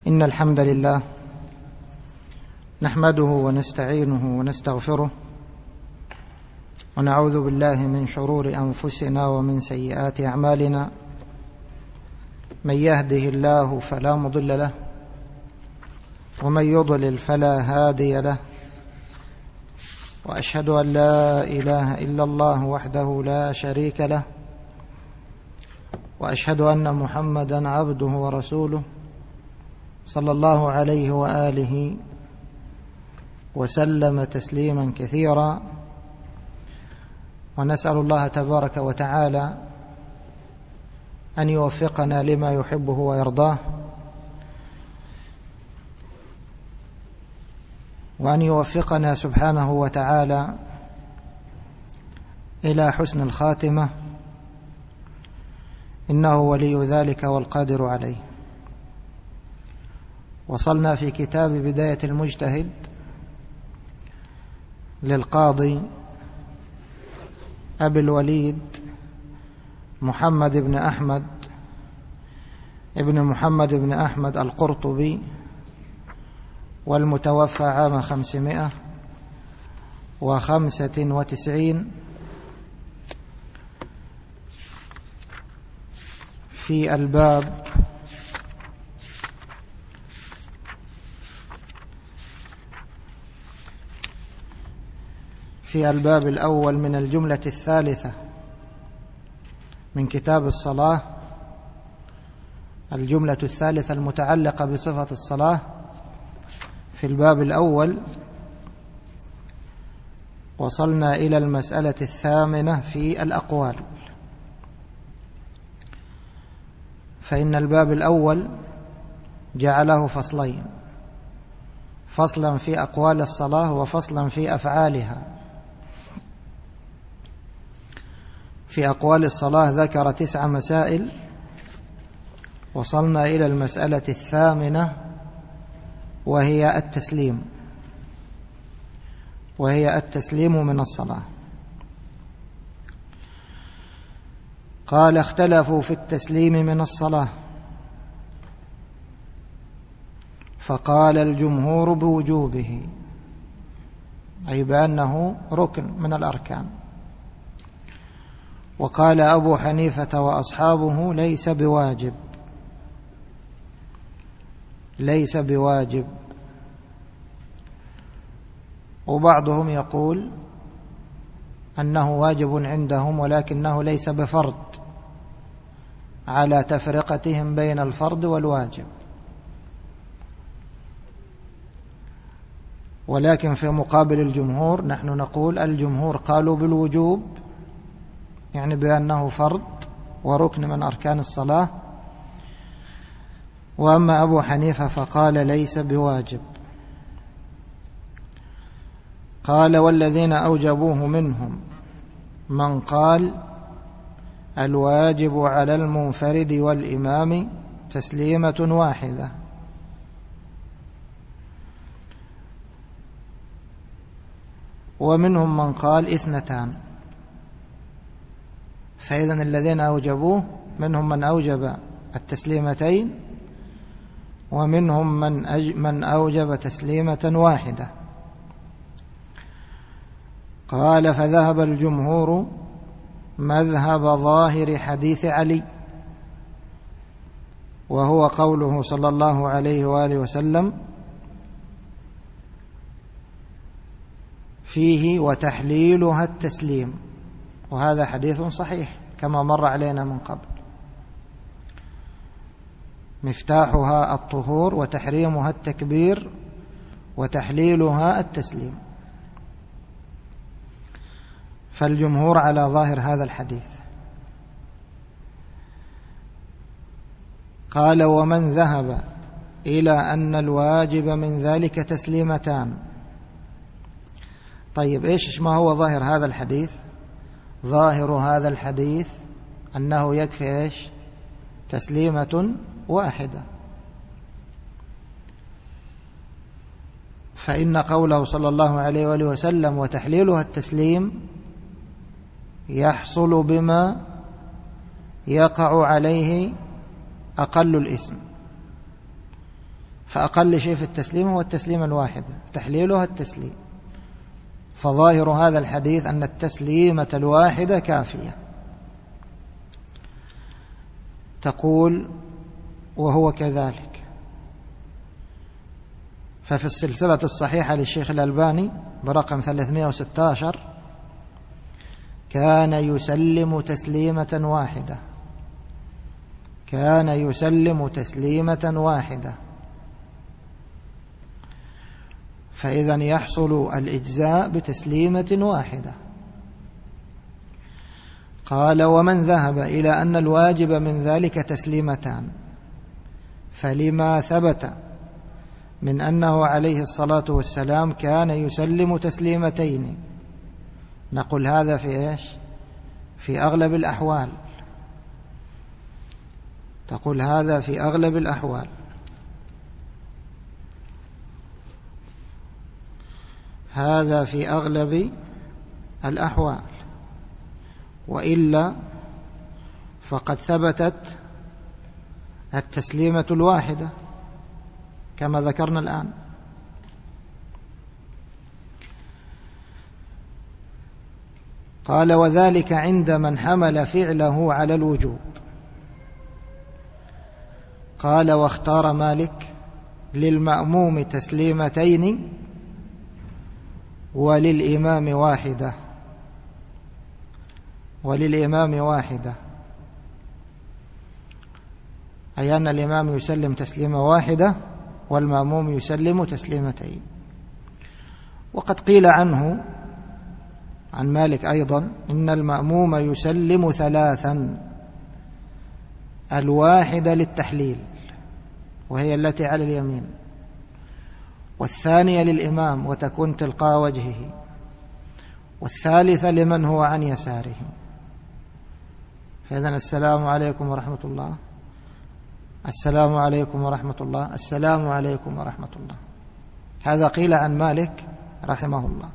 إن الحمد لله نحمده ونستعينه ونستغفره ونعوذ بالله من شرور أنفسنا ومن سيئات أعمالنا. من يهده الله فلا مضل له ومن يضلل فلا هادي له، وأشهد أن لا إله إلا الله وحده لا شريك له، وأشهد أن محمدا عبده ورسوله صلى الله عليه وآله وسلم تسليما كثيرا. ونسأل الله تبارك وتعالى أن يوفقنا لما يحبه ويرضاه، وأن يوفقنا سبحانه وتعالى إلى حسن الخاتمة، إنه ولي ذلك والقادر عليه. وصلنا في كتاب بداية المجتهد للقاضي أبي الوليد محمد بن أحمد ابن محمد بن أحمد القرطبي، والمتوفى عام 595 في الباب الأول من الجملة الثالثة من كتاب الصلاة، الجملة الثالثة المتعلقة بصفة الصلاة في الباب الأول. وصلنا إلى المسألة 8 في الأقوال. فإن الباب الأول جعله فصلين، فصلا في أقوال الصلاة وفصلا في أفعالها. في أقوال الصلاة ذكر 9 مسائل، وصلنا إلى المسألة 8 وهي التسليم من الصلاة. قال: اختلفوا في التسليم من الصلاة، فقال الجمهور بوجوبه، أي بأنه ركن من الأركان. وقال أبو حنيفة وأصحابه ليس بواجب. وبعضهم يقول أنه واجب عندهم، ولكنه ليس بفرض، على تفرقتهم بين الفرض والواجب. ولكن في مقابل الجمهور نحن نقول الجمهور قالوا بالوجوب، يعني بأنه فرض وركن من أركان الصلاة. وأما أبو حنيفة فقال ليس بواجب. قال: والذين أوجبوه منهم من قال الواجب على المنفرد والإمام تسليمة واحدة، ومنهم من قال 2. فإذن الذين أوجبوه منهم من أوجب التسليمتين، ومنهم من أوجب تسليمة واحدة. قال: فذهب الجمهور مذهب ظاهر حديث علي، وهو قوله صلى الله عليه وآله وسلم فيه: وتحليلها التسليم. وهذا حديث صحيح كما مر علينا من قبل. مفتاحها الطهور، وتحريمها التكبير، وتحليلها التسليم. فالجمهور على ظاهر هذا الحديث. قال: ومن ذهب إلى أن الواجب من ذلك 2. طيب، ما هو ظاهر هذا الحديث؟ ظاهر هذا الحديث أنه يكفي تسليمة واحدة. فإن قوله صلى الله عليه وآله وسلم وتحليلها التسليم يحصل بما يقع عليه أقل الإثم، فأقل شيء في التسليم هو التسليم الواحد، تحليلها التسليم. فظاهر هذا الحديث أن التسليمة الواحدة كافية. تقول وهو كذلك. ففي السلسلة الصحيحة للشيخ الألباني برقم 316 كان يسلم تسليمة واحدة، كان يسلم تسليمة واحدة. فإذن يحصل الإجزاء بتسليمة واحدة. قال ومن ذهب إلى أن الواجب من ذلك تسليمتان فلما ثبت من أنه عليه الصلاة والسلام كان يسلم تسليمتين، نقول هذا في إيش؟ في أغلب الأحوال. تقول هذا في أغلب الأحوال. هذا في أغلب الأحوال، وإلا فقد ثبتت التسليمة الواحدة كما ذكرنا الآن. قال وذلك عند من حمل فعله على الوجوب. قال واختار مالك للمأموم تسليمتين وللإمام واحدة، وللإمام واحدة، أي أن الإمام يسلم تسليمة واحدة والمأموم يسلم تسليمتين. وقد قيل عنه عن مالك أيضا إن المأموم يسلم ثلاثا، الواحدة للتحليل وهي التي على اليمين، والثانية للإمام وتكون تلقاء وجهه، والثالثة لمن هو عن يساره. فإذن السلام عليكم ورحمة الله، السلام عليكم ورحمة الله، السلام عليكم ورحمة الله. هذا قيل عن مالك رحمه الله.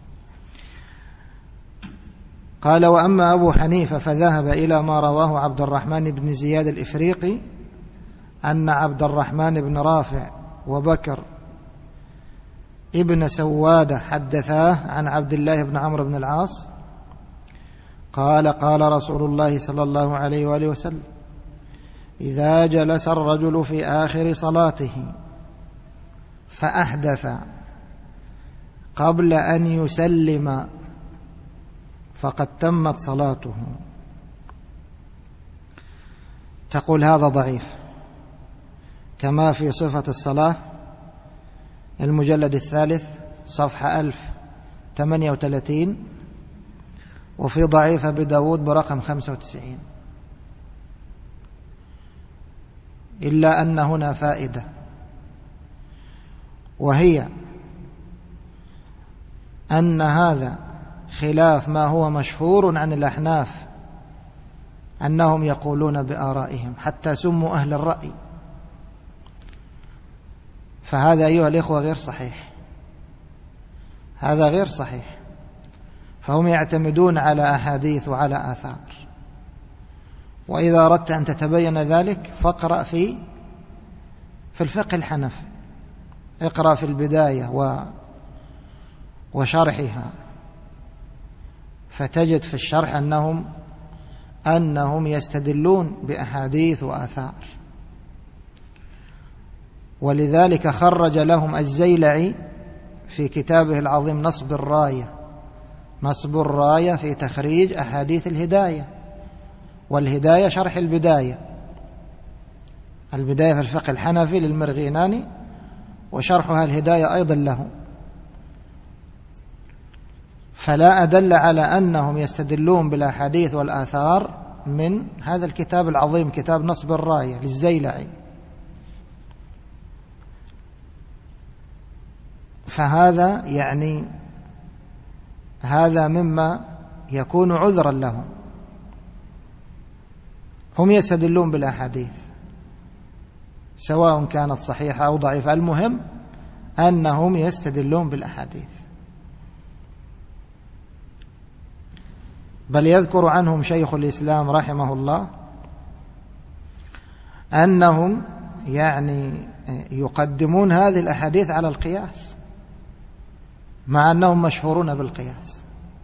قال وأما أبو حنيفة فذهب إلى ما رواه عبد الرحمن بن زياد الإفريقي أن عبد الرحمن بن رافع وبكر ابن سوادة حدثاه عن عبد الله بن عمرو بن العاص قال قال رسول الله صلى الله عليه وآله وسلم إذا جلس الرجل في آخر صلاته فأحدث قبل أن يسلم فقد تمت صلاته. تقول هذا ضعيف، كما في صفة الصلاة المجلد الثالث صفحة 1038، وفي ضعيف أبي داود برقم 95. إلا أن هنا فائدة، وهي أن هذا خلاف ما هو مشهور عن الأحناف أنهم يقولون بآرائهم حتى سموا أهل الرأي. فهذا أيها الإخوة غير صحيح، هذا غير صحيح. فهم يعتمدون على أحاديث وعلى آثار. وإذا أردت أن تتبين ذلك فاقرأ في الفقه الحنفي، اقرأ في البداية وشرحها، فتجد في الشرح أنهم يستدلون بأحاديث وآثار. ولذلك خرج لهم الزيلعي في كتابه العظيم نصب الراية في تخريج أحاديث الهداية. والهداية شرح البداية في الفقه الحنفي للمرغيناني، وشرحها الهداية أيضا له. فلا أدل على أنهم يستدلون بالأحاديث والآثار من هذا الكتاب العظيم، كتاب نصب الراية للزيلعي. فهذا يعني هذا مما يكون عذرا لهم. هم يستدلون بالأحاديث سواء كانت صحيحة أو ضعيفة، المهم أنهم يستدلون بالأحاديث. بل يذكر عنهم شيخ الإسلام رحمه الله أنهم يعني يقدمون هذه الأحاديث على القياس مع أنهم مشهورون بالقياس.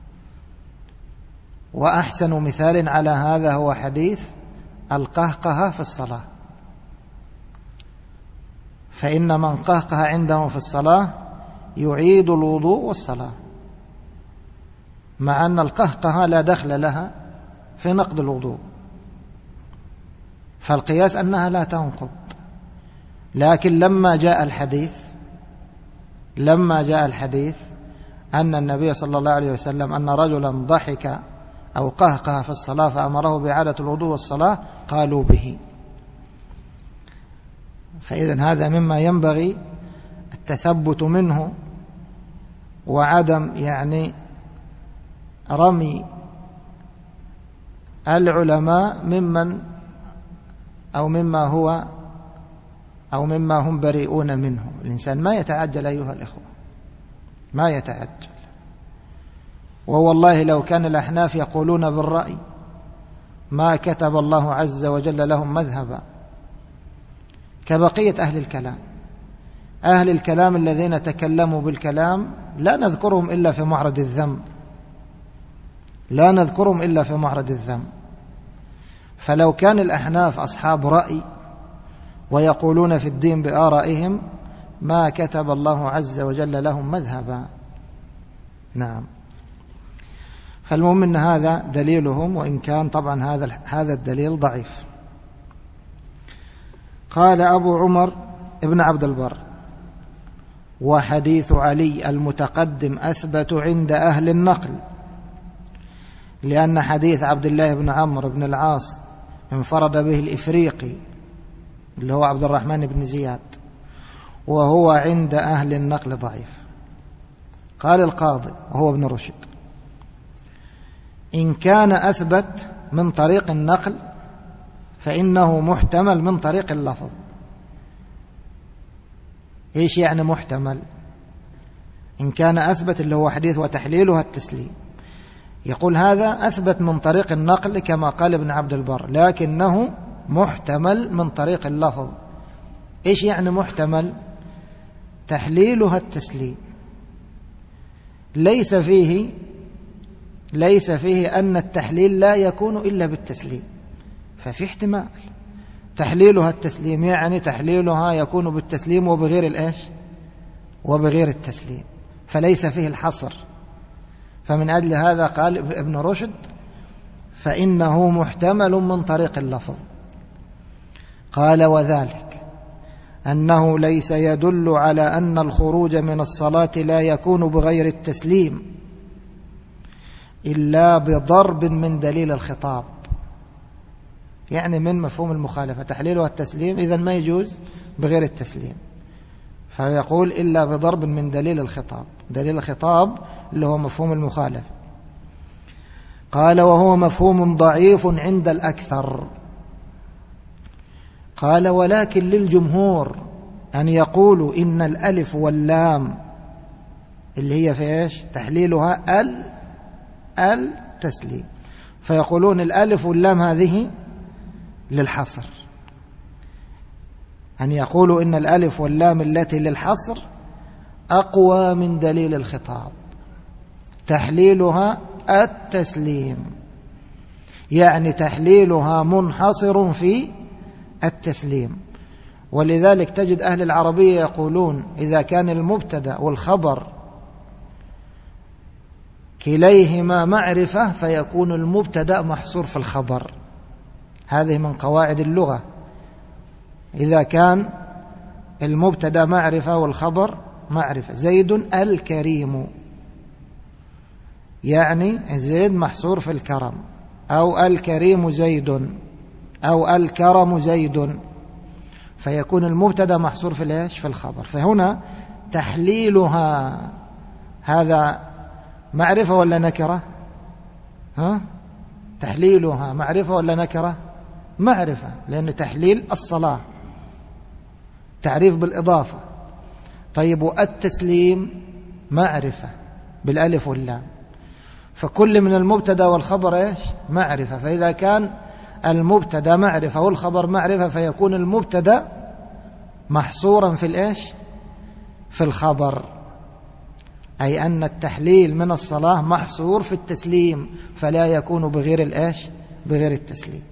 وأحسن مثال على هذا هو حديث القهقه في الصلاة، فإن من قهقه عندهم في الصلاة يعيد الوضوء والصلاة، مع أن القهقه لا دخل لها في نقض الوضوء، فالقياس أنها لا تنقض. لكن لما جاء الحديث أن النبي صلى الله عليه وسلم أن رجلا ضحك أو قهقه في الصلاة فأمره بإعادة الوضوء والصلاة قالوا به. فإذن هذا مما ينبغي التثبت منه، وعدم رمي العلماء مما هم بريئون منه. الإنسان ما يتعجل أيها الإخوة، ما يتعجل. ووالله لو كان الأحناف يقولون بالرأي ما كتب الله عز وجل لهم مذهبا كبقية أهل الكلام الذين تكلموا بالكلام لا نذكرهم إلا في معرض الذم، فلو كان الأحناف أصحاب رأي ويقولون في الدين بآرائهم ما كتب الله عز وجل لهم مذهبا. نعم. فالمهم أن هذا دليلهم، وإن كان طبعا هذا الدليل ضعيف. قال أبو عمر ابن عبد البر: وحديث علي المتقدم أثبت عند أهل النقل، لأن حديث عبد الله بن عمرو بن العاص انفرد به الإفريقي اللي هو عبد الرحمن بن زياد، وهو عند أهل النقل ضعيف. قال القاضي وهو ابن رشد: إن كان أثبت من طريق النقل فإنه محتمل من طريق اللفظ. إيش يعني محتمل؟ إن كان أثبت اللي هو حديث وتحليلها التسليم، يقول هذا أثبت من طريق النقل كما قال ابن عبد البر، لكنه محتمل من طريق اللفظ. إيش يعني محتمل؟ تحليلها التسليم، ليس فيه أن التحليل لا يكون إلا بالتسليم، ففي احتمال. تحليلها التسليم يعني تحليلها يكون بالتسليم وبغير التسليم، فليس فيه الحصر. فمن أجل هذا قال ابن رشد: فإنه محتمل من طريق اللفظ. قال: وذلك أنه ليس يدل على أن الخروج من الصلاة لا يكون بغير التسليم إلا بضرب من دليل الخطاب، يعني من مفهوم المخالفة. تحليلها التسليم إذن ما يجوز بغير التسليم، فيقول إلا بضرب من دليل الخطاب. دليل الخطاب اللي هو مفهوم المخالفة. قال: وهو مفهوم ضعيف عند الأكثر. قال: ولكن للجمهور أن يقولوا إن الألف واللام اللي هي في إيش تحليلها التسليم، فيقولون الألف واللام هذه للحصر، أن يقولوا إن الألف واللام التي للحصر أقوى من دليل الخطاب، تحليلها التسليم، يعني تحليلها منحصر في التسليم. ولذلك تجد أهل العربية يقولون إذا كان المبتدأ والخبر كليهما معرفة فيكون المبتدأ محصور في الخبر. هذه من قواعد اللغة، إذا كان المبتدأ معرفة والخبر معرفة. زيد الكريم، يعني زيد محصور في الكرم، أو الكريم زيد، أو الكرم زيد، فيكون المبتدأ محصور في الخبر. فهنا تحليلها هذا معرفة ولا نكرة؟ تحليلها معرفة ولا نكرة؟ معرفة، لأن تحليل الصلاة تعريف بالإضافة. طيب، والتسليم معرفة بالألف واللام، فكل من المبتدا والخبر إيش؟ معرفة. فإذا كان المبتدا معرفة والخبر معرفة فيكون المبتدا محصورا في الإيش؟ في الخبر، أي أن التحليل من الصلاة محصور في التسليم، فلا يكون بغير الإيش؟ بغير التسليم.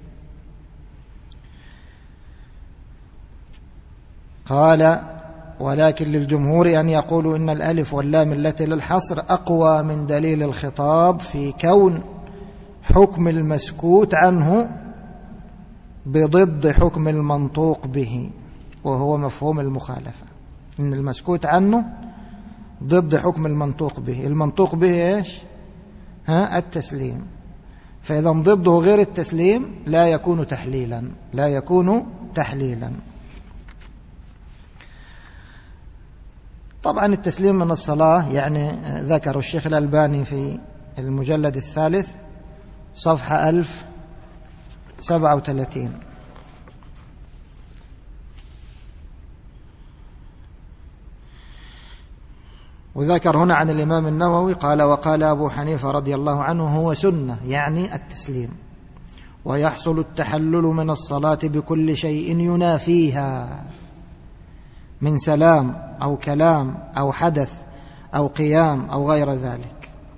قال: ولكن للجمهور أن يقولوا إن الألف واللام التي للحصر أقوى من دليل الخطاب في كون حكم المسكوت عنه بضد حكم المنطوق به، وهو مفهوم المخالفة، إن المسكوت عنه ضد حكم المنطوق به. المنطوق به إيش؟ التسليم، فإذا ضده غير التسليم لا يكون تحليلا، لا يكون تحليلا. طبعا التسليم من الصلاة يعني ذكر الشيخ الألباني في المجلد 3 صفحة 1037، وذكر هنا عن الإمام النووي قال: وقال أبو حنيفة رضي الله عنه: هو سنة، يعني التسليم، ويحصل التحلل من الصلاة بكل شيء ينافيها من سلام أو كلام أو حدث أو قيام أو غير ذلك.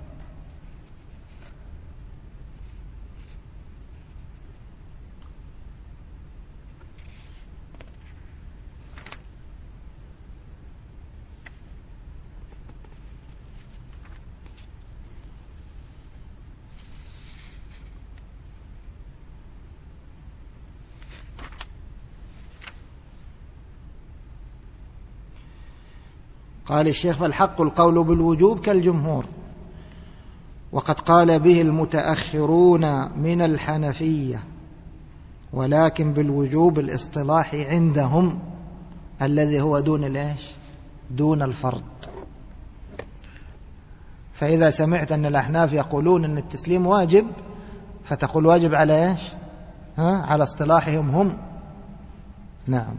قال الشيخ: فالحق القول بالوجوب كالجمهور، وقد قال به المتأخرون من الحنفية، ولكن بالوجوب الاصطلاحي عندهم الذي هو دون الإيش؟ دون الفرض. فإذا سمعت أن الأحناف يقولون أن التسليم واجب، فتقول واجب على إيش؟ على اصطلاحهم هم. نعم.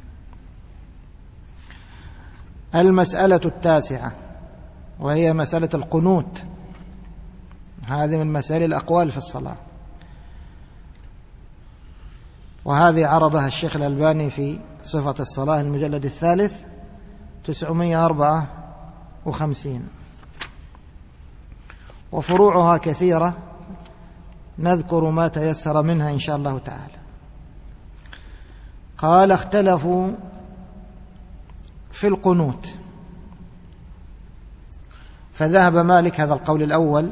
المسألة 9، وهي مسألة القنوت، هذه من مسائل الأقوال في الصلاة، وهذه عرضها الشيخ الألباني في صفة الصلاة المجلد 3 954، وفروعها كثيرة، نذكر ما تيسر منها إن شاء الله تعالى. قال: اختلفوا في القنوت، فذهب مالك هذا القول الأول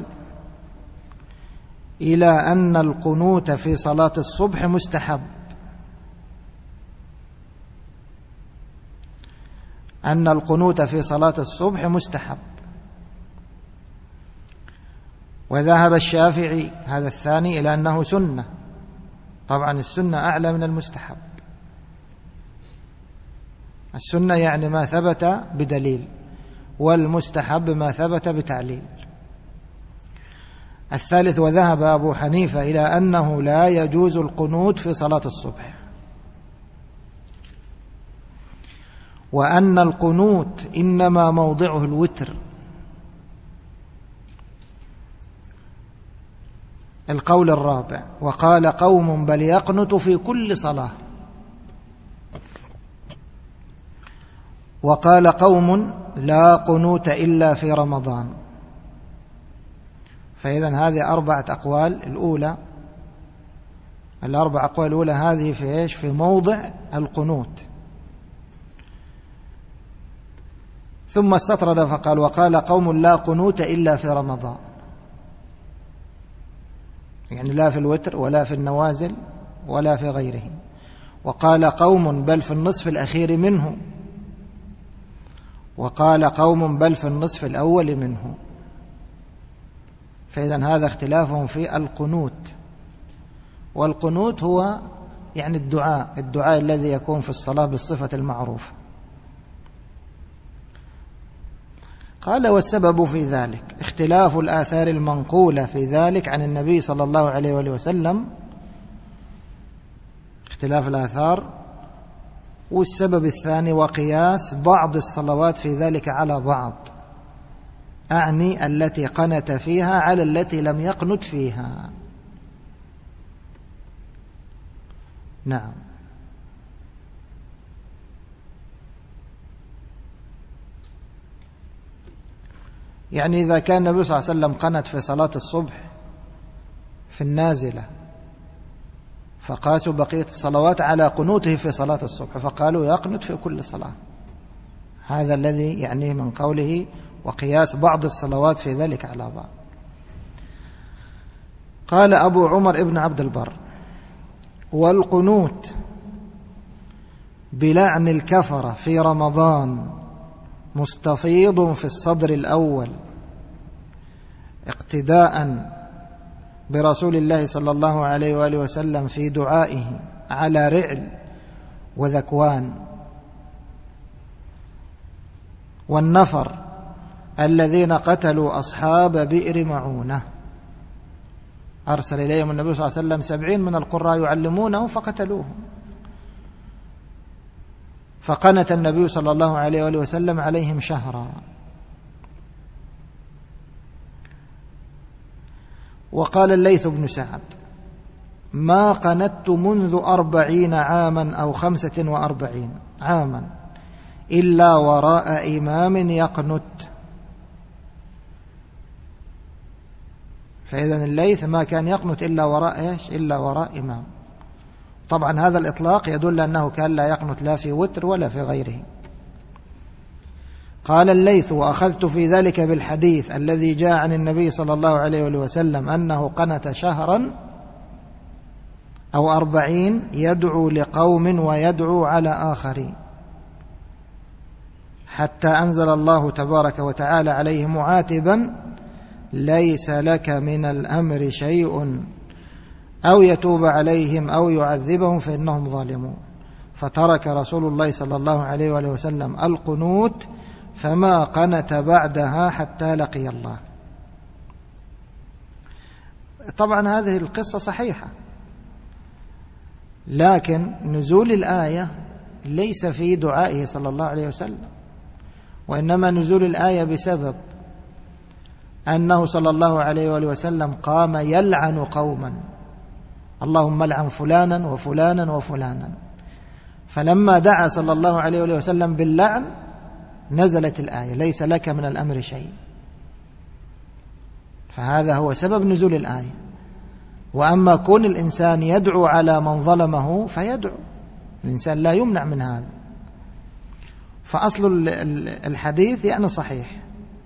إلى أن القنوت في صلاة الصبح مستحب، أن القنوت في صلاة الصبح مستحب. وذهب الشافعي هذا الثاني إلى أنه سنة، طبعا السنة أعلى من المستحب، السنة يعني ما ثبت بدليل، والمستحب ما ثبت بتعليل. الثالث: وذهب أبو حنيفة إلى أنه لا يجوز القنوت في صلاة الصبح، وأن القنوت إنما موضعه الوتر. القول الرابع: وقال قوم: بل يقنت في كل صلاة. وقال قوم: لا قنوت إلا في رمضان. فإذن هذه 4 أقوال الأولى، ال4 أقوال الأولى هذه في إيش؟ في موضع القنوت. ثم استطرد فقال: وقال قوم: لا قنوت إلا في رمضان، يعني لا في الوتر ولا في النوازل ولا في غيره. وقال قوم: بل في النصف الأخير منه. وقال قوم: بل في النصف الأول منه. فإذن هذا اختلافهم في القنوت، والقنوت هو يعني الدعاء الذي يكون في الصلاة بالصفة المعروفة. قال: والسبب في ذلك اختلاف الآثار المنقولة في ذلك عن النبي صلى الله عليه وآله وسلم، اختلاف الآثار. والسبب الثاني: وقياس بعض الصلوات في ذلك على بعض، أعني التي قنت فيها على التي لم يقنت فيها. نعم. يعني إذا كان النبي صلى الله عليه وسلم قنت في صلاة الصبح في النازلة، فقاسوا بقية الصلوات على قنوته في صلاة الصبح، فقالوا يقنت في كل صلاة. هذا الذي يعنيه من قوله وقياس بعض الصلوات في ذلك على بعض. قال أبو عمر ابن عبد البر: والقنوت بلعن الكفرة في رمضان مستفيض في الصدر الأول اقتداء برسول الله صلى الله عليه وآله وسلم في دعائه على رعل وذكوان، والنفر الذين قتلوا أصحاب بئر معونة، أرسل إليهم النبي صلى الله عليه وسلم 70 من القراء يعلمونه فقتلوهم، فقنت النبي صلى الله عليه وآله وسلم عليهم شهرا. وقال الليث بن سعد: ما قنت منذ 40 عاما أو 45 عاما إلا وراء إمام يقنت. فإذن الليث ما كان يقنت إلا وراء إيش؟ إلا وراء إمام. طبعا هذا الإطلاق يدل أنه كان لا يقنت لا في وتر ولا في غيره. قال الليث: وأخذت في ذلك بالحديث الذي جاء عن النبي صلى الله عليه وسلم أنه قنت شهرا أو 40 يدعو لقوم ويدعو على آخرين، حتى أنزل الله تبارك وتعالى عليه معاتبا: ليس لك من الأمر شيء أو يتوب عليهم أو يعذبهم فإنهم ظالمون. فترك رسول الله صلى الله عليه وسلم القنوت فما قنت بعدها حتى لقي الله. طبعا هذه القصة صحيحة، لكن نزول الآية ليس في دعائه صلى الله عليه وسلم، وإنما نزول الآية بسبب أنه صلى الله عليه وسلم قام يلعن قوما: اللهم لعن فلانا وفلانا وفلانا. فلما دعا صلى الله عليه وسلم باللعن نزلت الآية: ليس لك من الأمر شيء. فهذا هو سبب نزول الآية. وأما كون الإنسان يدعو على من ظلمه فيدعو، الإنسان لا يمنع من هذا. فأصل الحديث يعني صحيح.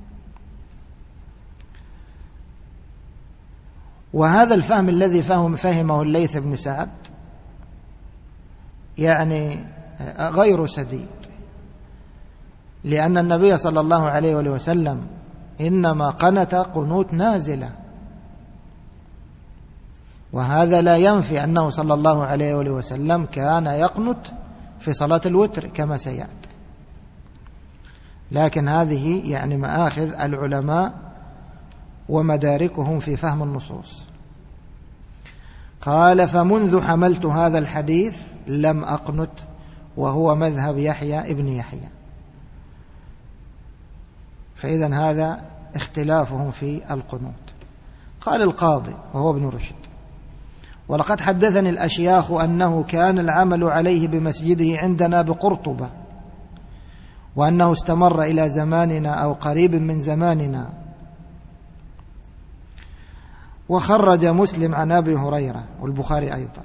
وهذا الفهم الذي فهمه الليث بن سعد يعني غير سديد، لأن النبي صلى الله عليه وسلم إنما قنت قنوت نازلة، وهذا لا ينفي أنه صلى الله عليه وسلم كان يقنت في صلاة الوتر كما سيأتي. لكن هذه يعني مآخذ العلماء ومداركهم في فهم النصوص. قال: فمنذ حملت هذا الحديث لم أقنت، وهو مذهب يحيى ابن يحيى. فإذن هذا اختلافهم في القنوت. قال القاضي وهو ابن رشد: ولقد حدثني الأشياخ أنه كان العمل عليه بمسجده عندنا بقرطبة، وأنه استمر إلى زماننا أو قريب من زماننا. وخرج مسلم عن أبي هريرة والبخاري أيضا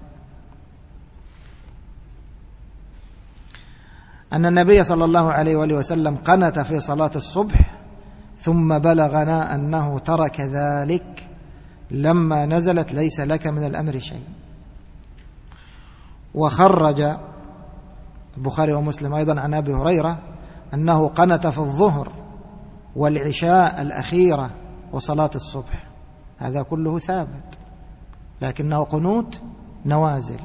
أن النبي صلى الله عليه وسلم قنت في صلاة الصبح، ثم بلغنا أنه ترك ذلك لما نزلت ليس لك من الأمر شيء. وخرج البخاري ومسلم أيضا عن أبي هريرة أنه قنت في الظهر والعشاء الأخيرة وصلاة الصبح. هذا كله ثابت، لكنه قنوت نوازل.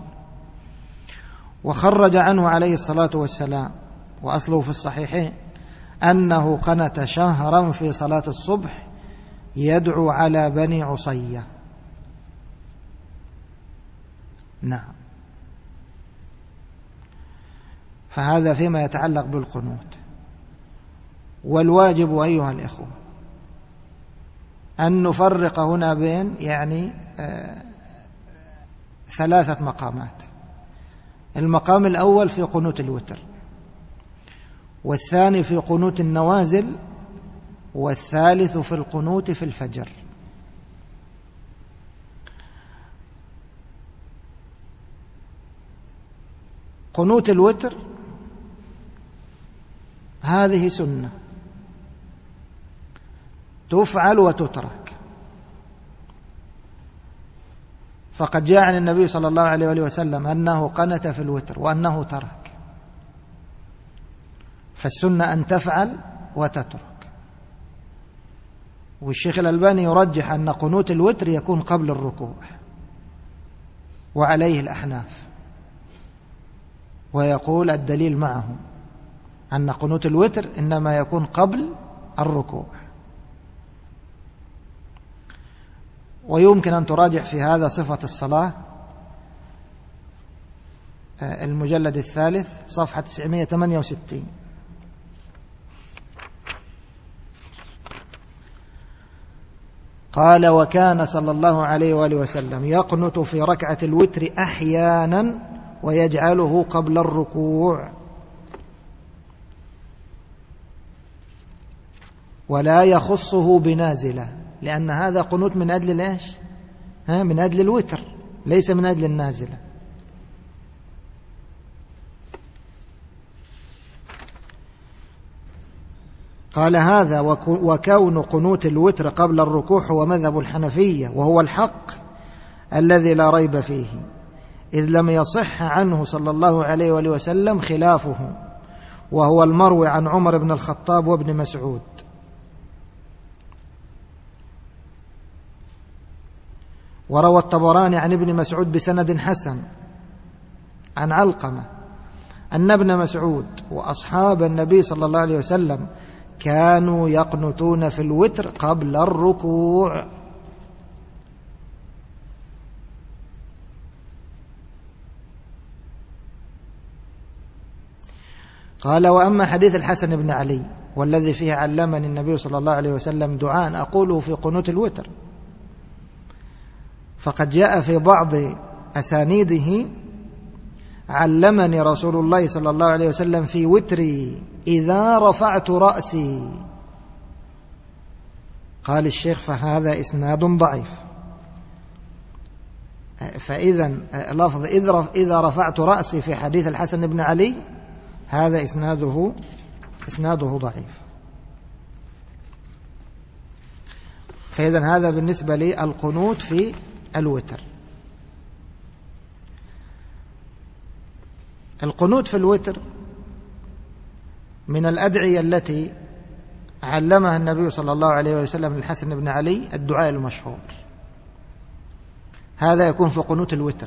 وخرج عنه عليه الصلاة والسلام وأصله في الصحيحين أنه قنت شهرا في صلاة الصبح يدعو على بني عصية. نعم. فهذا فيما يتعلق بالقنوت. والواجب أيها الإخوة أن نفرق هنا بين يعني 3 مقامات. المقام الأول في قنوت الوتر، والثاني في قنوت النوازل، والثالث في القنوت في الفجر. قنوت الوتر هذه سنة تفعل وتترك، فقد جاء عن النبي صلى الله عليه وسلم أنه قنت في الوتر وأنه ترك، فالسنة أن تفعل وتترك. والشيخ الألباني يرجح أن قنوت الوتر يكون قبل الركوع، وعليه الأحناف، ويقول الدليل معه أن قنوت الوتر إنما يكون قبل الركوع. ويمكن أن تراجع في هذا صفة الصلاة، المجلد الثالث صفحة 968. قال: وكان صلى الله عليه وآله وسلم يقنت في ركعة الوتر أحيانا ويجعله قبل الركوع، ولا يخصه بنازلة، لأن هذا قنوت من أجل ليش؟ من أجل الوتر، ليس من أجل النازلة. قال: هذا وكون قنوت الوتر قبل الركوع هو مذهب الحنفية، وهو الحق الذي لا ريب فيه، إذ لم يصح عنه صلى الله عليه وآله وسلم خلافه، وهو المروي عن عمر بن الخطاب وابن مسعود. وروى الطبراني عن ابن مسعود بسند حسن عن علقمة أن ابن مسعود وأصحاب النبي صلى الله عليه وسلم كانوا يقنتون في الوتر قبل الركوع. قال: وأما حديث الحسن بن علي والذي فيه علمني النبي صلى الله عليه وسلم دعاء أقوله في قنوت الوتر، فقد جاء في بعض أسانيده: علمني رسول الله صلى الله عليه وسلم في وتري إذا رفعت رأسي. قال الشيخ: فهذا إسناد ضعيف. فإذا لفظ إذا رفعت رأسي في حديث الحسن بن علي هذا إسناده ضعيف. فإذا هذا بالنسبة لي القنوت في الوتر. القنوت في الوتر من الأدعية التي علمها النبي صلى الله عليه وسلم للحسن بن علي الدعاء المشهور، هذا يكون في قنوت الوتر.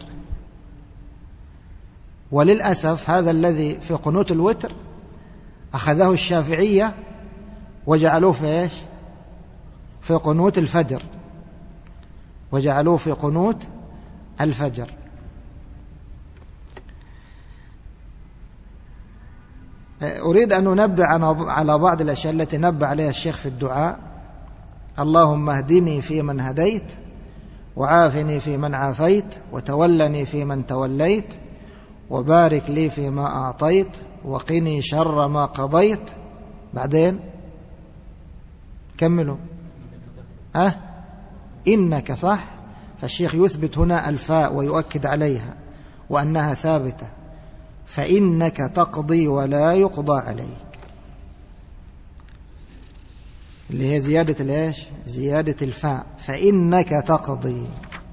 وللأسف هذا الذي في قنوت الوتر أخذه الشافعية وجعلوه في إيش؟ في قنوت الفجر، وجعلوه في قنوت الفجر. أريد أن ننبه على بعض الأشياء التي نبه عليها الشيخ في الدعاء: اللهم اهدني فيمن هديت، وعافني فيمن عافيت، وتولني فيمن توليت، وبارك لي فيما أعطيت، وقني شر ما قضيت. بعدين كملوا. إنك، صح؟ فالشيخ يثبت هنا الفاء ويؤكد عليها وأنها ثابتة، فإنك تقضي ولا يقضى عليك، اللي هي زيادة الإيش؟ زيادة الفاء، فإنك تقضي.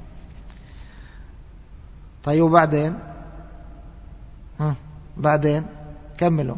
طيب وبعدين بعدين كملوا.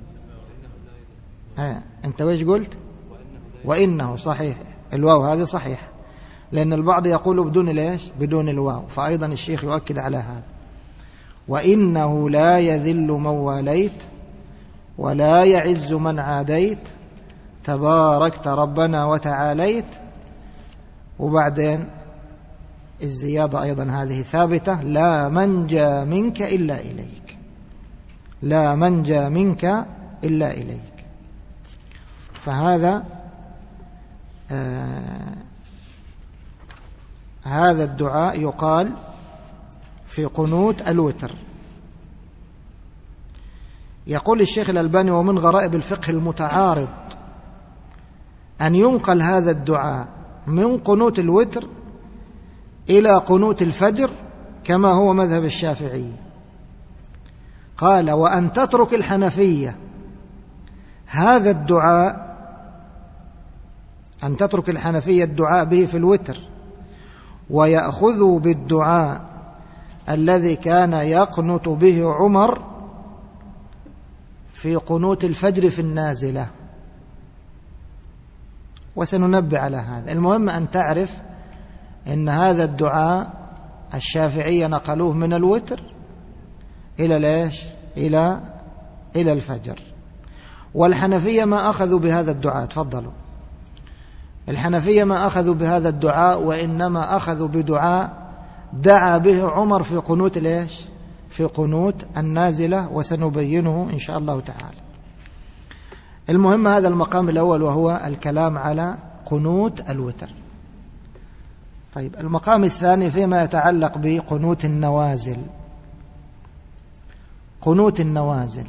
أنت ويش قلت؟ وإنه، صحيح، الواو هذه صحيح، لأن البعض يقول بدون ليش؟ بدون الواو، فأيضا الشيخ يؤكد على هذا. وإنه لا يذل من واليت ولا يعز من عاديت، تباركت ربنا وتعاليت. وبعدين الزيادة أيضا هذه ثابتة: لا منجى منك إلا إليك، لا منجى منك إلا إليك. فهذا هذا الدعاء يقال في قنوت الوتر. يقول الشيخ الألباني: ومن غرائب الفقه المتعارض أن ينقل هذا الدعاء من قنوت الوتر إلى قنوت الفجر كما هو مذهب الشافعي. قال: وأن تترك الحنفية هذا الدعاء، أن تترك الحنفية الدعاء به في الوتر، ويأخذوا بالدعاء الذي كان يقنت به عمر في قنوت الفجر في النازلة. وسننبه على هذا. المهم أن تعرف أن هذا الدعاء الشافعية نقلوه من الوتر إلى ليش؟ إلى الفجر. والحنفية ما أخذوا بهذا الدعاء. تفضلوا. الحنفية ما أخذوا بهذا الدعاء، وإنما أخذوا بدعاء دعا به عمر في قنوت ليش؟ في قنوت النازلة، وسنبينه إن شاء الله تعالى. المهم هذا المقام الأول، وهو الكلام على قنوت الوتر. طيب، المقام الثاني فيما يتعلق بقنوت النوازل. قنوت النوازل،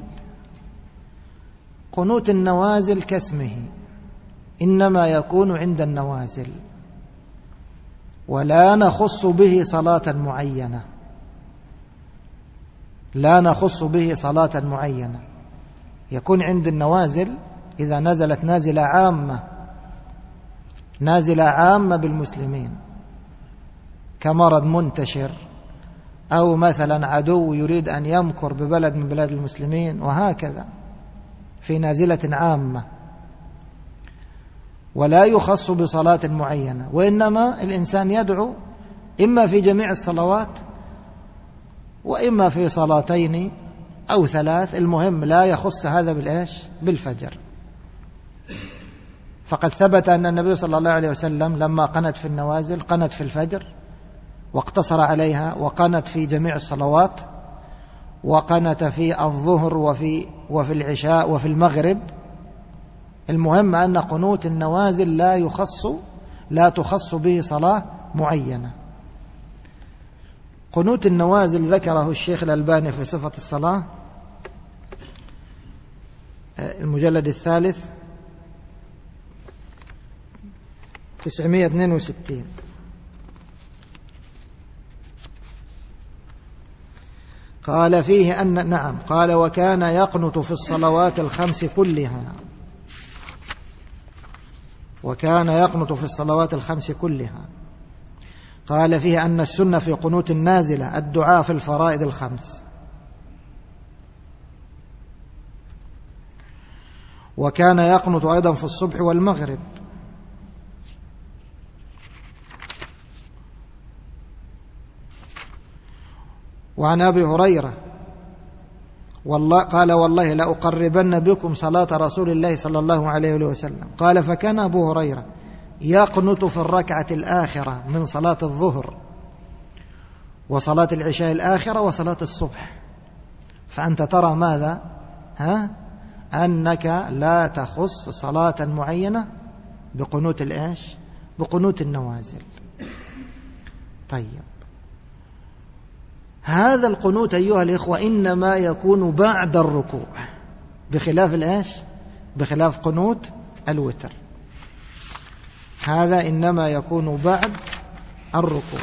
قنوت النوازل كاسمه، إنما يكون عند النوازل، ولا نخص به صلاة معينة، لا نخص به صلاة معينة. يكون عند النوازل إذا نزلت نازلة عامة بالمسلمين، كمرض منتشر، أو مثلا عدو يريد أن يمكر ببلد من بلاد المسلمين، وهكذا في نازلة عامة، ولا يخص بصلاة معينة. وإنما الإنسان يدعو إما في جميع الصلوات، وإما في صلاتين أو ثلاث، المهم لا يخص هذا بالفجر. فقد ثبت أن النبي صلى الله عليه وسلم لما قنت في النوازل قنت في الفجر واقتصر عليها، وقنت في جميع الصلوات، وقنت في الظهر وفي العشاء وفي المغرب. المهم أن قنوت النوازل لا تخص به صلاة معينة. قنوت النوازل ذكره الشيخ الألباني في صفة الصلاة، المجلد 3 962. قال فيه قال: وكان يقنت في الصلوات الخمس كلها، وكان يقنت في الصلوات الخمس كلها. قال فيه أن السنة في قنوت النازلة الدعاء في الفرائض الخمس. وكان يقنت أيضا في الصبح والمغرب. وعن أبي هريرة قال: والله لأقربن بكم صلاة رسول الله صلى الله عليه وسلم. قال: فكان أبو هريرة يقنت في الركعة الآخرة من صلاة الظهر، وصلاة العشاء الآخرة، وصلاة الصبح. فأنت ترى ماذا؟ أنك لا تخص صلاة معينة بقنوت النوازل. طيب، هذا القنوت أيها الإخوة إنما يكون بعد الركوع، بخلاف قنوت الوتر. هذا إنما يكون بعد الركوع.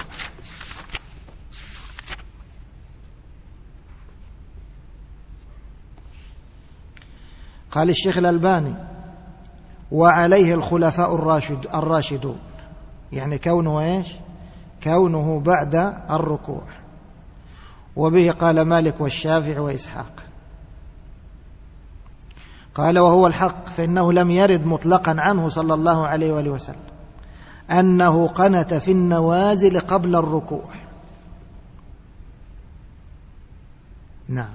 قال الشيخ الألباني: وعليه الخلفاء الراشدون، يعني كونه بعد الركوع. وبه قال مالك والشافعي وإسحاق. قال: وهو الحق، فإنه لم يرد مطلقا عنه صلى الله عليه وآله وسلم أنه قنت في النوازل قبل الركوع. نعم.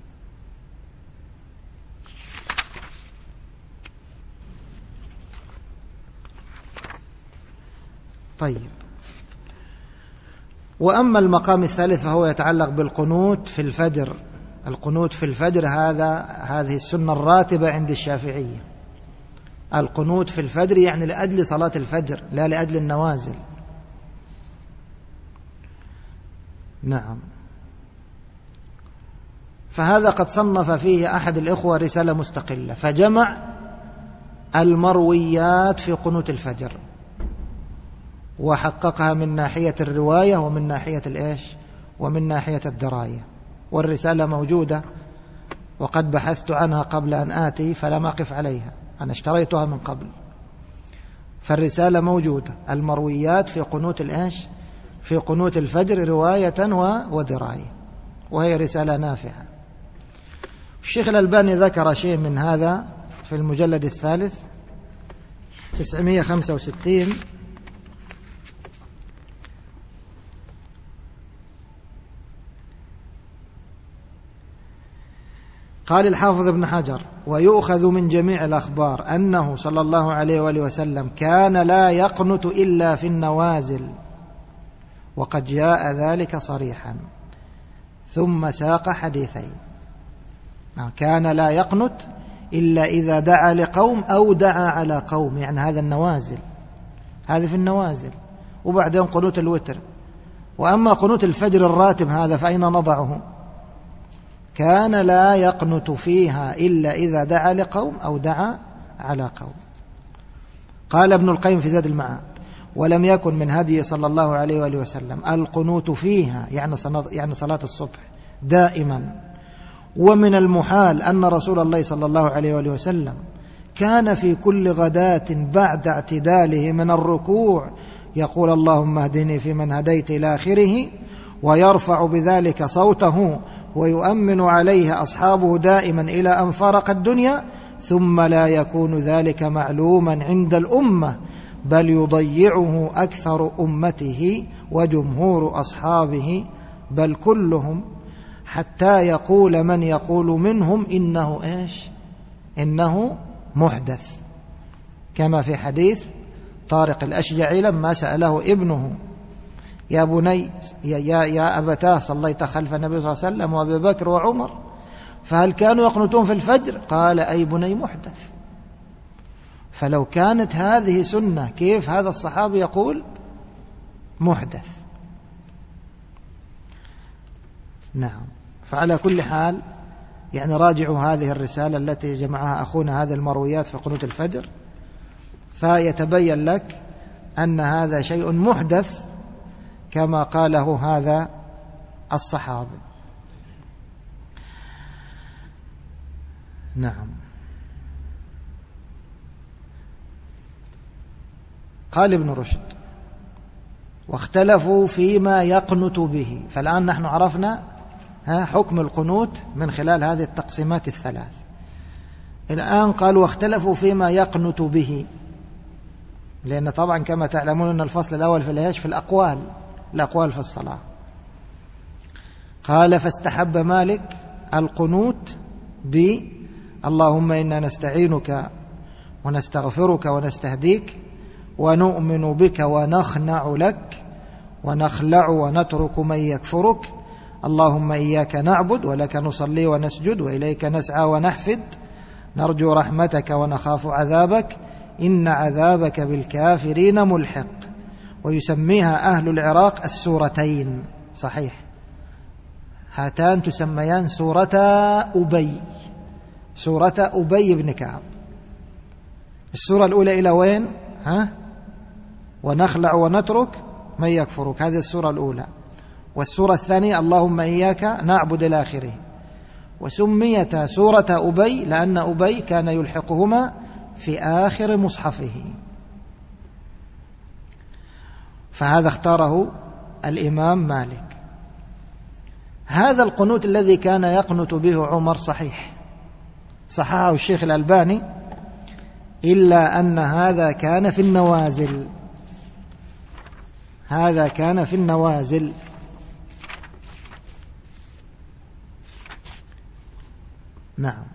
طيب، وأما المقام الثالث فهو يتعلق بالقنوت في الفجر. القنوت في الفجر هذه السنة الراتبة عند الشافعية. القنوت في الفجر يعني لأجل صلاة الفجر، لا لأجل النوازل. نعم. فهذا قد صنف فيه أحد الإخوة رسالة مستقلة، فجمع المرويات في قنوت الفجر، وحققها من ناحية الرواية ومن ناحية الإيش ومن ناحية الدراية. والرسالة موجودة وقد بحثت عنها قبل أن آتي فلم أقف عليها، أنا اشتريتها من قبل، فالرسالة موجودة، المرويات في قنوت الإيش في قنوت الفجر رواية ودراية، وهي رسالة نافعة. الشيخ الألباني ذكر شيء من هذا في المجلد الثالث 965. قال الحافظ ابن حجر: ويؤخذ من جميع الأخبار أنه صلى الله عليه وآله وسلم كان لا يقنت إلا في النوازل، وقد جاء ذلك صريحا. ثم ساق حديثين: كان لا يقنت إلا إذا دعا لقوم أو دعا على قوم، يعني هذا النوازل، هذا في النوازل. وبعدين قنوت الوتر. وأما قنوت الفجر الراتب هذا فأين نضعه؟ كان لا يقنت فيها إلا إذا دعا لقوم أو دعا على قوم. قال ابن القيم في زاد المعاد: ولم يكن من هدي صلى الله عليه وآله وسلم القنوت فيها، يعني صلاة الصبح، دائما. ومن المحال أن رسول الله صلى الله عليه وآله وسلم كان في كل غداة بعد اعتداله من الركوع يقول: اللهم اهدني فيمن هديت إلى آخره، ويرفع بذلك صوته ويؤمن عليه أصحابه دائما إلى أن فارق الدنيا، ثم لا يكون ذلك معلوما عند الأمة، بل يضيعه أكثر أمته وجمهور أصحابه، بل كلهم، حتى يقول من يقول منهم إنه إيش؟ إنه محدث، كما في حديث طارق الأشجعي لما سأله ابنه: يا بني يا أبتاه صليت خلف النبي صلى الله عليه وسلم وأبي بكر وعمر، فهل كانوا يقنتون في الفجر؟ قال: أي بني محدث. فلو كانت هذه سنة كيف هذا الصحابي يقول محدث؟ نعم. فعلى كل حال يعني راجعوا هذه الرسالة التي جمعها أخونا، هذه المرويات في قنوت الفجر، فيتبين لك أن هذا شيء محدث كما قاله هذا الصحابي. نعم. قال ابن رشد: واختلفوا فيما يقنت به. فالآن نحن عرفنا حكم القنوت من خلال هذه التقسيمات الثلاث. الآن قال: واختلفوا فيما يقنت به، لأن طبعا كما تعلمون أن الفصل الأول في الأقوال في الصلاة. قال: فاستحب مالك القنوت اللهم إنا نستعينك ونستغفرك ونستهديك ونؤمن بك ونخنع لك ونخلع ونترك من يكفرك، اللهم إياك نعبد ولك نصلي ونسجد وإليك نسعى ونحفد، نرجو رحمتك ونخاف عذابك، إن عذابك بالكافرين ملحق. ويسميها أهل العراق السورتين، صحيح، هاتان تسميان سورة أبي بن كعب. السورة الأولى إلى وين؟ ونخلع ونترك من يكفرك، هذه السورة الأولى. والسورة الثانية اللهم إياك نعبد إلى آخره. وسميت سورة أبي لأن أبي كان يلحقهما في آخر مصحفه، فهذا اختاره الإمام مالك. هذا القنوت الذي كان يقنت به عمر صحيح، صححه الشيخ الألباني، إلا أن هذا كان في النوازل، هذا كان في النوازل. نعم.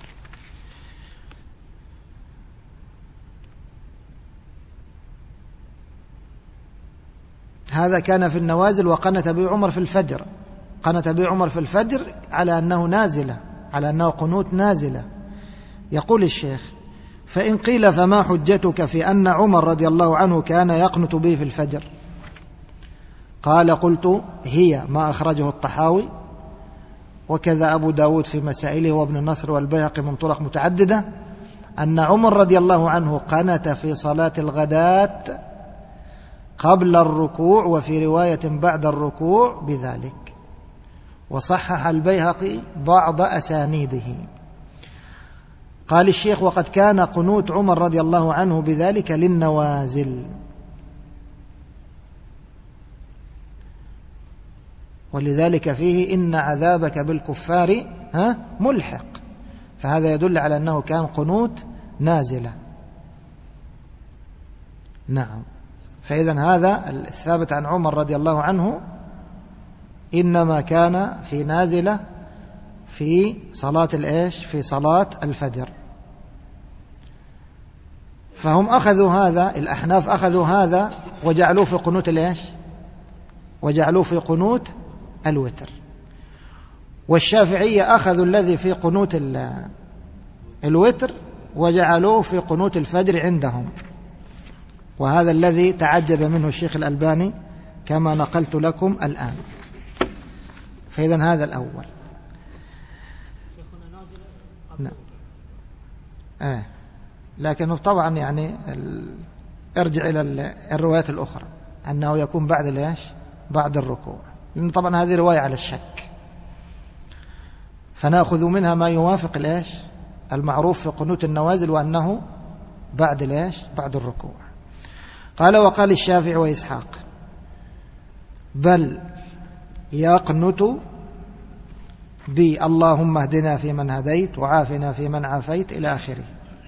هذا كان في النوازل. وقنت به عمر في الفجر، قنت به عمر في الفجر على أنه نازلة، على أنه قنوت نازلة. يقول الشيخ: فإن قيل فما حجتك في أن عمر رضي الله عنه كان يقنت به في الفجر؟ قال: قلت: هي ما أخرجه الطحاوي وكذا أبو داود في مسائله وابن النصر والبيهقي من طرق متعددة، أن عمر رضي الله عنه قنت في صلاة الغداة قبل الركوع، وفي رواية بعد الركوع بذلك، وصحح البيهقي بعض أسانيده. قال الشيخ: وقد كان قنوت عمر رضي الله عنه بذلك للنوازل، ولذلك فيه إن عذابك بالكفار ملحق، فهذا يدل على أنه كان قنوت نازلة. نعم، فإذن هذا الثابت عن عمر رضي الله عنه إنما كان في نازلة في صلاة في صلاة الفجر. فهم أخذوا هذا، الأحناف أخذوا هذا وجعلوه في قنوت وجعلوه في قنوت الوتر، والشافعية أخذوا الذي في قنوت الوتر وجعلوه في قنوت الفجر عندهم، وهذا الذي تعجب منه الشيخ الألباني كما نقلت لكم الآن. فإذن هذا الأول. نعم. لكنه طبعا يعني ارجع إلى الروايات الأخرى أنه يكون بعد الركوع، لأن طبعا هذه رواية على الشك، فنأخذ منها ما يوافق المعروف في قنوت النوازل، وأنه بعد الركوع. قال: وقال الشافعي وإسحاق: بل يقنت اللهم اهدنا فيمن هديت وعافنا فيمن عافيت إلى آخره.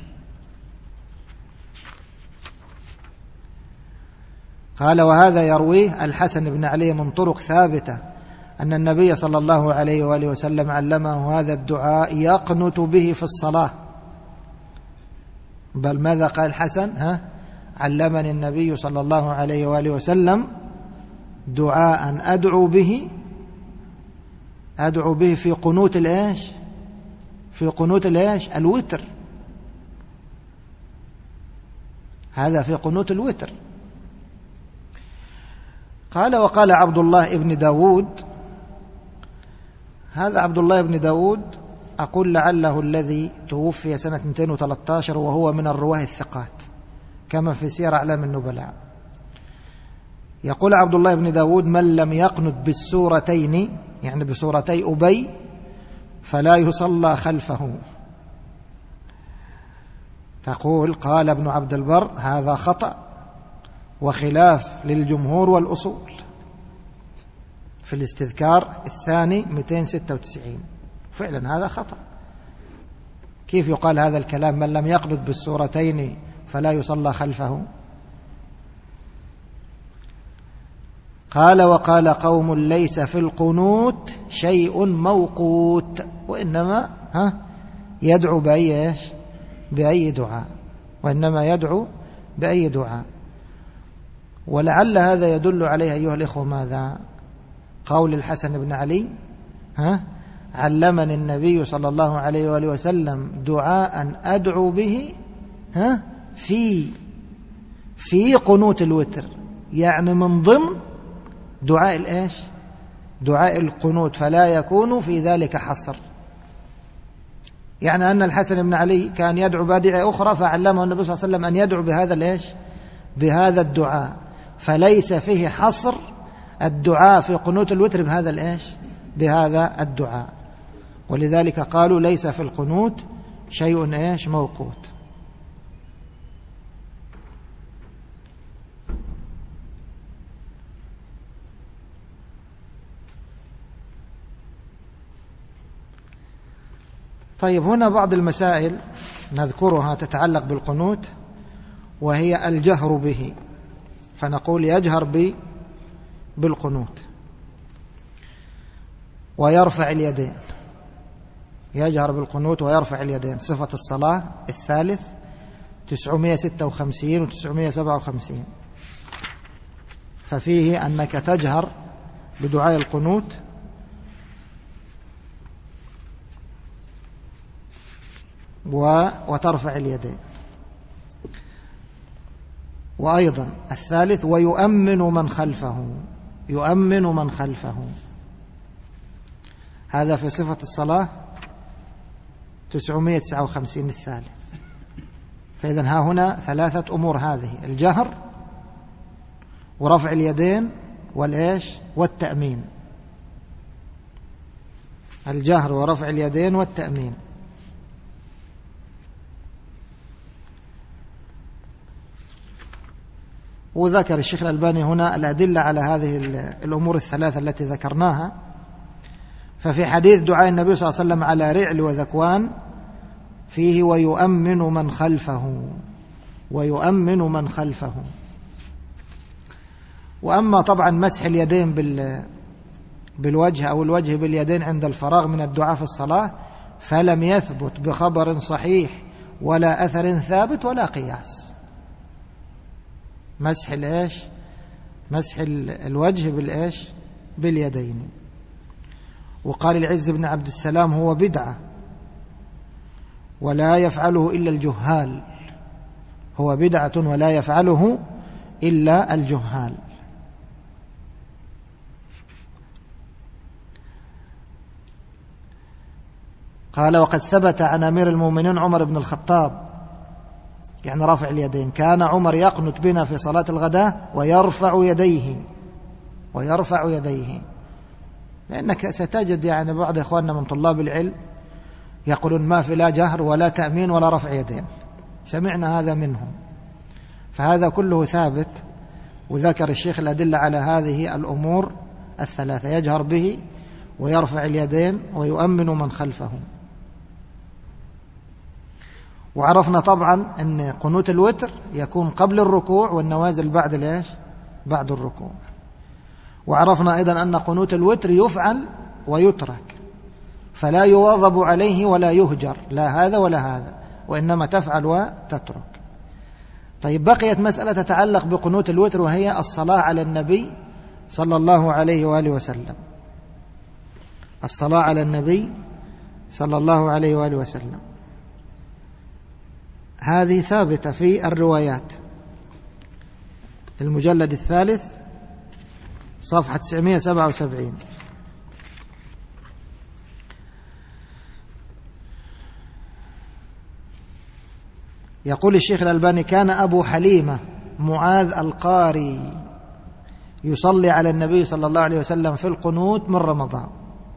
قال: وهذا يرويه الحسن بن علي من طرق ثابتة أن النبي صلى الله عليه وآله وسلم علمه هذا الدعاء يقنت به في الصلاة. بل ماذا قال الحسن؟ علمني النبي صلى الله عليه وآله وسلم دعاء أدعو به في قنوت في قنوت الوتر. هذا في قنوت الوتر. قال: وقال عبد الله بن داود. هذا عبد الله بن داود أقول لعله الذي توفي سنة 213، وهو من الرواه الثقات كما في سير أعلام النبلاء. يقول عبد الله بن داود: من لم يقنت بالسورتين، يعني بسورتي أبي، فلا يصلى خلفه. تقول: قال ابن عبد البر: هذا خطأ وخلاف للجمهور والأصول، في الاستذكار الثاني 296. فعلا هذا خطأ. كيف يقال هذا الكلام من لم يقنت بالسورتين فلا يصلى خلفه؟ قال: وقال قوم: ليس في القنوت شيء موقوت، وإنما يدعو بأي دعاء، وإنما يدعو بأي دعاء. ولعل هذا يدل عليه أيها الإخوة ماذا؟ قول الحسن بن علي: علمني النبي صلى الله عليه وآله وسلم دعاء أدعو به في قنوت الوتر، يعني من ضمن دعاء القنوت، فلا يكون في ذلك حصر. يعني أن الحسن بن علي كان يدعو بأدعية أخرى، فعلمه النبي صلى الله عليه وسلم أن يدعو بهذا الدعاء، فليس فيه حصر الدعاء في قنوت الوتر بهذا الدعاء. ولذلك قالوا: ليس في القنوت شيء موقوت. طيب، هنا بعض المسائل نذكرها تتعلق بالقنوت، وهي الجهر به. فنقول: يجهر بالقنوت ويرفع اليدين. يجهر بالقنوت ويرفع اليدين. صفة الصلاة الثالث 956 و 957. ففيه أنك تجهر بدعاء القنوت وترفع اليدين. وأيضا الثالث: ويؤمن من خلفه. يؤمن من خلفه. هذا في صفة الصلاة 959 الثالث. فإذا ها هنا ثلاثة أمور هذه: الجهر ورفع اليدين والتأمين. الجهر ورفع اليدين والتأمين. وذكر الشيخ الألباني هنا الأدلة على هذه الأمور الثلاثة التي ذكرناها. ففي حديث دعاء النبي صلى الله عليه وسلم على رعل وذكوان فيه ويؤمن من خلفه. وأما طبعا مسح اليدين بالوجه أو الوجه باليدين عند الفراغ من الدعاء في الصلاة فلم يثبت بخبر صحيح ولا أثر ثابت ولا قياس. مسح الوجه باليدين. وقال العز بن عبد السلام هو بدعة ولا يفعله إلا الجهال. هو بدعة ولا يفعله إلا الجهال. قال وقد ثبت عن أمير المؤمنين عمر بن الخطاب يعني رفع اليدين: كان عمر يقنت بنا في صلاة الغداء ويرفع يديه. لأنك ستجد يعني بعض إخواننا من طلاب العلم يقولون ما في لا جهر ولا تأمين ولا رفع يدين، سمعنا هذا منهم. فهذا كله ثابت. وذكر الشيخ الأدلة على هذه الأمور الثلاثة: يجهر به ويرفع اليدين ويؤمن من خلفه. وعرفنا طبعا أن قنوت الوتر يكون قبل الركوع والنوازل بعد الركوع. وعرفنا أيضا أن قنوت الوتر يفعل ويترك، فلا يواظب عليه ولا يهجر، لا هذا ولا هذا، وإنما تفعل وتترك. طيب، بقيت مسألة تتعلق بقنوت الوتر، وهي الصلاة على النبي صلى الله عليه وآله وسلم. الصلاة على النبي صلى الله عليه وآله وسلم هذه ثابتة في الروايات. المجلد الثالث صفحة 977. يقول الشيخ الألباني: كان أبو حليمة معاذ القاري يصلي على النبي صلى الله عليه وسلم في القنوت من رمضان،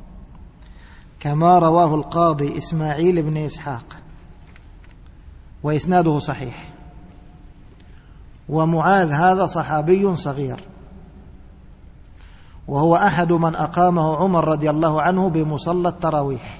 كما رواه القاضي إسماعيل بن إسحاق، وإسناده صحيح. ومعاذ هذا صحابي صغير، وهو أحد من أقامه عمر رضي الله عنه بمصلى التراويح.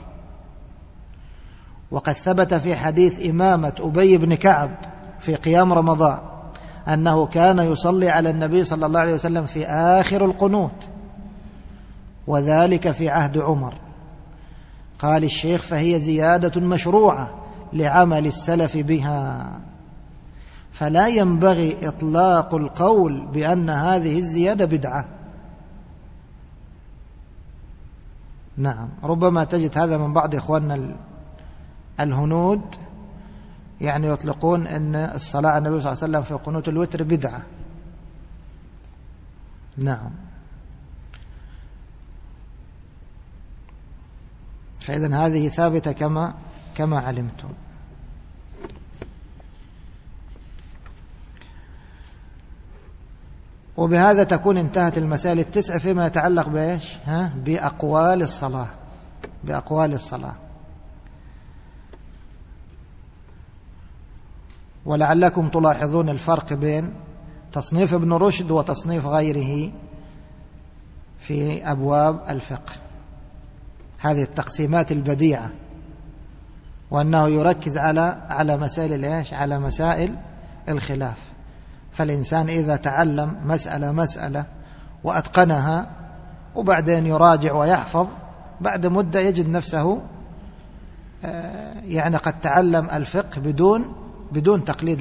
وقد ثبت في حديث إمامة أبي بن كعب في قيام رمضان أنه كان يصلي على النبي صلى الله عليه وسلم في آخر القنوت، وذلك في عهد عمر. قال الشيخ: فهي زيادة مشروعة لعمل السلف بها، فلا ينبغي إطلاق القول بأن هذه الزيادة بدعة. نعم، ربما تجد هذا من بعض إخواننا الهنود، يعني يطلقون أن الصلاة على النبي صلى الله عليه وسلم في قنوت الوتر بدعة. نعم. فإذن هذه ثابتة كما علمتم. وبهذا تكون انتهت المسائل التسع فيما يتعلق بإيش؟ بأقوال الصلاة. ولعلكم تلاحظون الفرق بين تصنيف ابن رشد وتصنيف غيره في أبواب الفقه، هذه التقسيمات البديعة، وأنه يركز على مسائل الإيش؟ على مسائل الخلاف. فالإنسان إذا تعلم مسألة وأتقنها وبعدين يراجع ويحفظ، بعد مدة يجد نفسه يعني قد تعلم الفقه بدون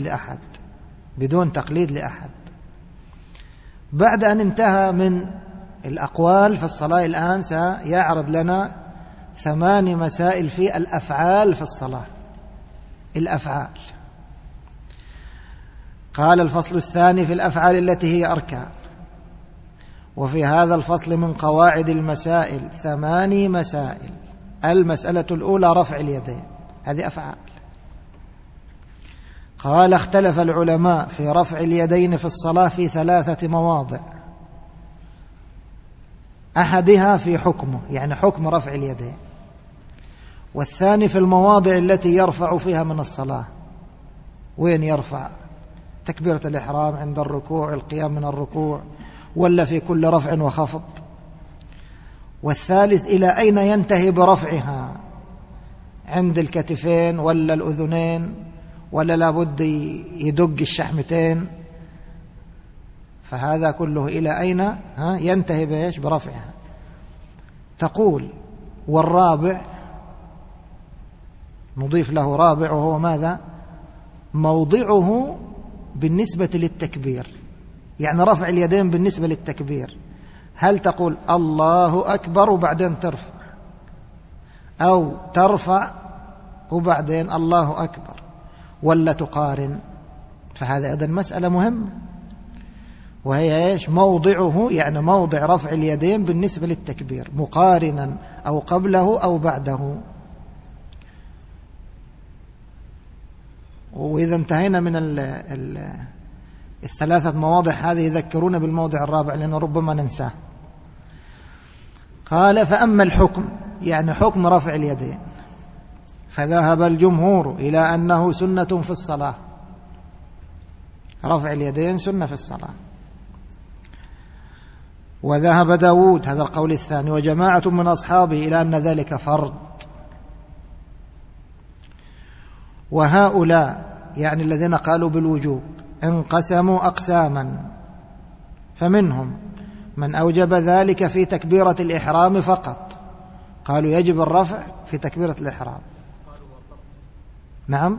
تقليد لأحد. بعد أن انتهى من الأقوال في الصلاة، الآن سيعرض لنا 8 مسائل في الأفعال في الصلاة. الأفعال. قال: الفصل الثاني في الأفعال التي هي أركان. وفي هذا الفصل من قواعد المسائل 8 مسائل. المسألة الأولى رفع اليدين، هذه أفعال. قال اختلف العلماء في رفع اليدين في الصلاة في 3 مواضع، أحدها في حكمه يعني حكم رفع اليدين، والثاني في المواضع التي يرفع فيها من الصلاة، وين يرفع؟ تكبيرة الإحرام، عند الركوع، القيام من الركوع، ولا في كل رفع وخفض؟ والثالث إلى أين ينتهي برفعها، عند الكتفين ولا الأذنين، ولا لابد يدق الشحمتين؟ فهذا كله إلى أين ينتهي بإيش؟ برفعها. تقول والرابع نضيف له رابع، وهو ماذا؟ موضعه بالنسبة للتكبير، يعني رفع اليدين بالنسبة للتكبير. هل تقول الله أكبر وبعدين ترفع، أو ترفع وبعدين الله أكبر، ولا تقارن؟ فهذا أيضا مسألة مهمة، وهي إيش؟ موضعه، يعني موضع رفع اليدين بالنسبة للتكبير، مقارنا أو قبله أو بعده. وإذا انتهينا من ال3 مواضع هذه يذكرون بالموضع الرابع لأنه ربما ننساه. قال فأما الحكم، يعني حكم رفع اليدين، فذهب الجمهور إلى أنه سنة في الصلاة، رفع اليدين سنة في الصلاة. وذهب داود، هذا القول الثاني، وجماعة من أصحابه إلى أن ذلك فرض. وهؤلاء يعني الذين قالوا بالوجوب انقسموا أقساما، فمنهم من أوجب ذلك في تكبيرة الإحرام فقط، قالوا يجب الرفع في تكبيرة الإحرام. نعم،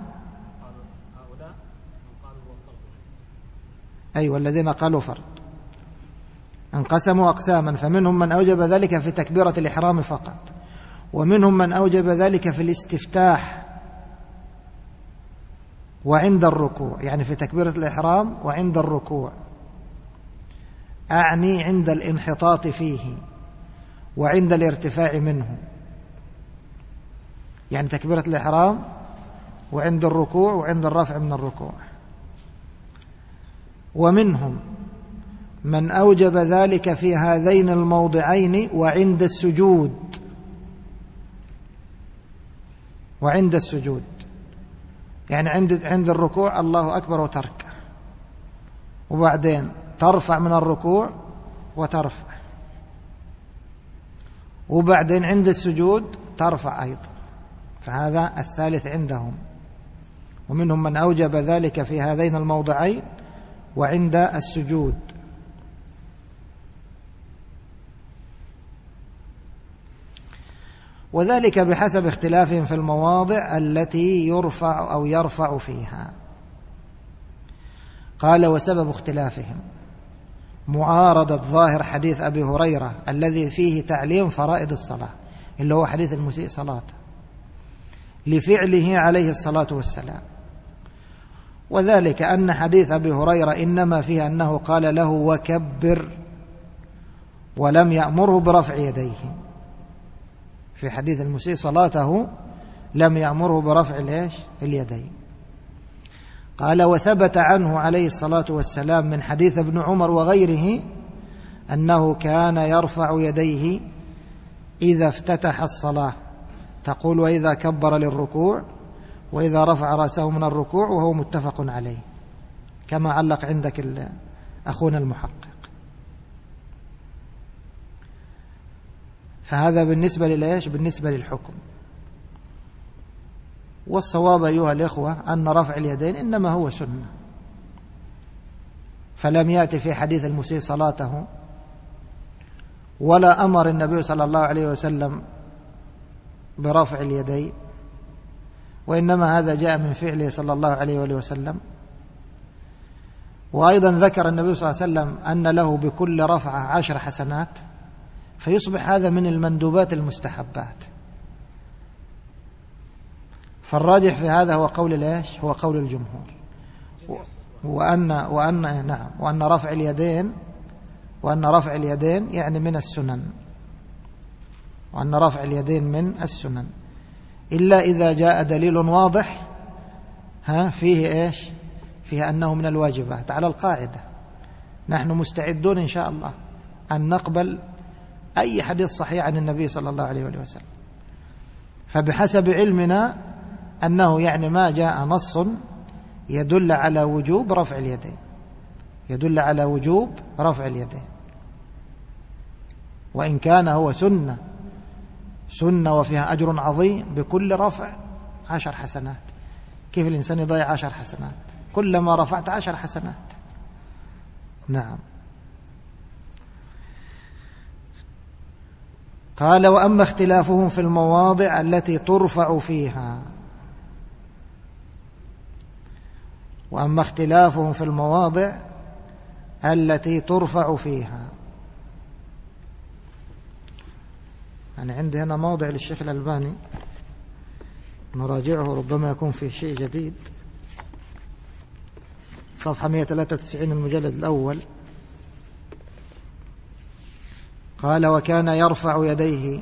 أيوة، الذين قالوا فرض. انقسموا أقساما، فمنهم من أوجب ذلك في تكبيرة الإحرام فقط، ومنهم من أوجب ذلك في الاستفتاح وعند الركوع، يعني في تكبيرة الإحرام وعند الركوع، أعني عند الانحطاط فيه وعند الارتفاع منه، يعني تكبيرة الإحرام وعند الركوع وعند الرفع من الركوع. ومنهم من أوجب ذلك في هذين الموضعين وعند السجود، وعند السجود يعني عند الركوع الله أكبر وتركع، وبعدين ترفع من الركوع وترفع، وبعدين عند السجود ترفع أيضا، فهذا الثالث عندهم. ومنهم من أوجب ذلك في هذين الموضعين وعند السجود. وذلك بحسب اختلافهم في المواضع التي يرفع أو يرفع فيها. قال وسبب اختلافهم معارضة ظاهر حديث أبي هريرة الذي فيه تعليم فرائض الصلاة، اللي هو حديث المسيء صلاته، لفعله عليه الصلاة والسلام. وذلك أن حديث أبي هريرة إنما فيه أنه قال له وكبر، ولم يأمره برفع يديه. في حديث المسيء صلاته لم يأمره برفع اليدين. قال وثبت عنه عليه الصلاة والسلام من حديث ابن عمر وغيره أنه كان يرفع يديه إذا افتتح الصلاة، تقول وإذا كبر للركوع وإذا رفع رأسه من الركوع، وهو متفق عليه كما علق عندك أخونا المحقق. فهذا بالنسبة للإيش؟ بالنسبة للحكم. والصواب أيها الإخوة أن رفع اليدين إنما هو سنة، فلم يأتي في حديث المسيء صلاته ولا أمر النبي صلى الله عليه وسلم برفع اليدين، وإنما هذا جاء من فعله صلى الله عليه وسلم. وأيضا ذكر النبي صلى الله عليه وسلم أن له بكل رفعة 10 حسنات، فيصبح هذا من المندوبات المستحبات. فالراجح في هذا هو قول الإيش؟ هو قول الجمهور، وأن رفع اليدين يعني من السنن، وأن رفع اليدين من السنن، إلا إذا جاء دليل واضح فيه إيش؟ فيها أنه من الواجبات على القاعدة. نحن مستعدون إن شاء الله أن نقبل أي حديث صحيح عن النبي صلى الله عليه وسلم، فبحسب علمنا أنه يعني ما جاء نص يدل على وجوب رفع اليدين، يدل على وجوب رفع اليدين، وإن كان هو سنة وفيها أجر عظيم بكل رفع 10 حسنات. كيف الإنسان يضيع 10 حسنات؟ كلما رفعت 10 حسنات. نعم. قال: وأما اختلافهم في المواضع التي ترفع فيها، وأما اختلافهم في المواضع التي ترفع فيها، يعني عندي هنا موضع للشيخ الألباني نراجعه ربما يكون فيه شيء جديد، صفحة 193 المجلد الأول. قال: وكان يرفع يديه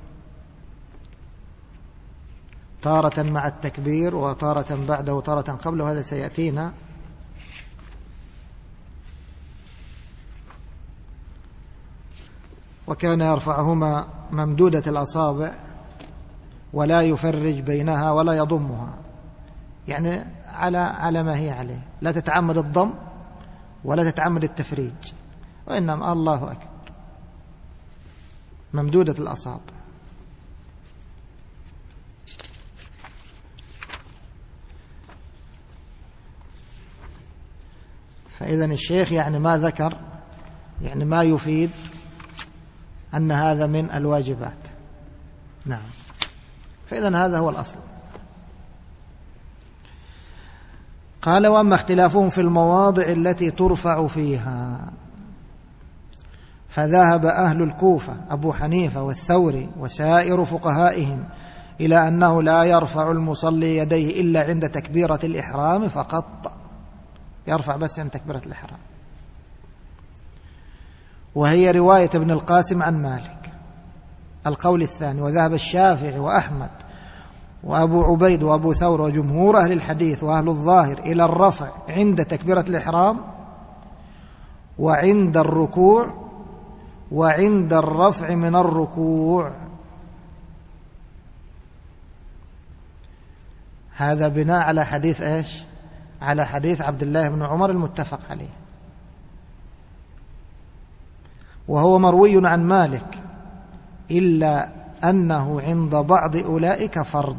تارة مع التكبير وتارة بعده وتارة قبله، هذا سيأتينا. وكان يرفعهما ممدودة الأصابع ولا يفرج بينها ولا يضمها، يعني على ما هي عليه، لا تتعمد الضم ولا تتعمد التفريج، وإنما الله أكبر ممدودة الأصابع. فإذا الشيخ يعني ما ذكر، يعني ما يفيد أن هذا من الواجبات. نعم. فإذا هذا هو الأصل. قال: وأما اختلافهم في المواضع التي ترفع فيها، فذهب أهل الكوفة أبو حنيفة والثوري وسائر فقهائهم إلى أنه لا يرفع المصلي يديه إلا عند تكبيرة الإحرام فقط، يرفع بس عند تكبيرة الإحرام، وهي رواية ابن القاسم عن مالك. القول الثاني: وذهب الشافعي وأحمد وأبو عبيد وأبو ثور وجمهور أهل الحديث وأهل الظاهر إلى الرفع عند تكبيرة الإحرام وعند الركوع وعند الرفع من الركوع. هذا بناء على حديث إيش؟ على حديث عبد الله بن عمر المتفق عليه، وهو مروي عن مالك، إلا أنه عند بعض أولئك فرض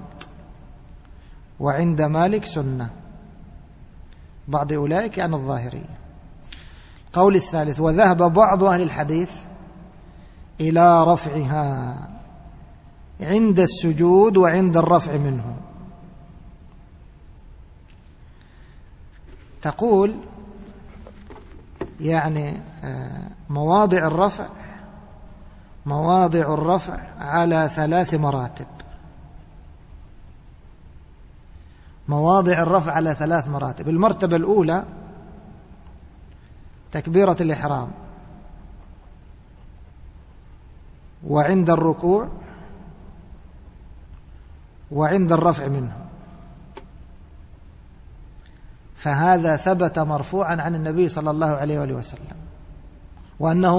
وعند مالك سنة. بعض أولئك يعني الظاهرية. قول الثالث: وذهب بعض أهل الحديث إلى رفعها عند السجود وعند الرفع منه. تقول يعني مواضع الرفع على 3 مراتب. مواضع الرفع على 3 مراتب. المرتبة الأولى تكبيرة الإحرام وعند الركوع وعند الرفع منه، فهذا ثبت مرفوعا عن النبي صلى الله عليه وآله وسلم، وأنه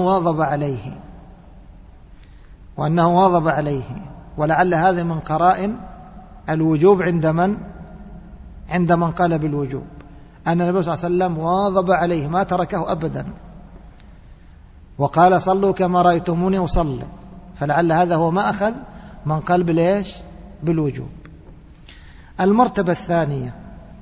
واظب عليه، ولعل هذا من قرائن الوجوب عند من قال بالوجوب، أن النبي صلى الله عليه وسلم واظب عليه ما تركه أبدا، وقال: صلوا كما رأيتموني أصلي، فلعل هذا هو ما أخذ من قال بالإيش؟ بالوجوب. المرتبة الثانية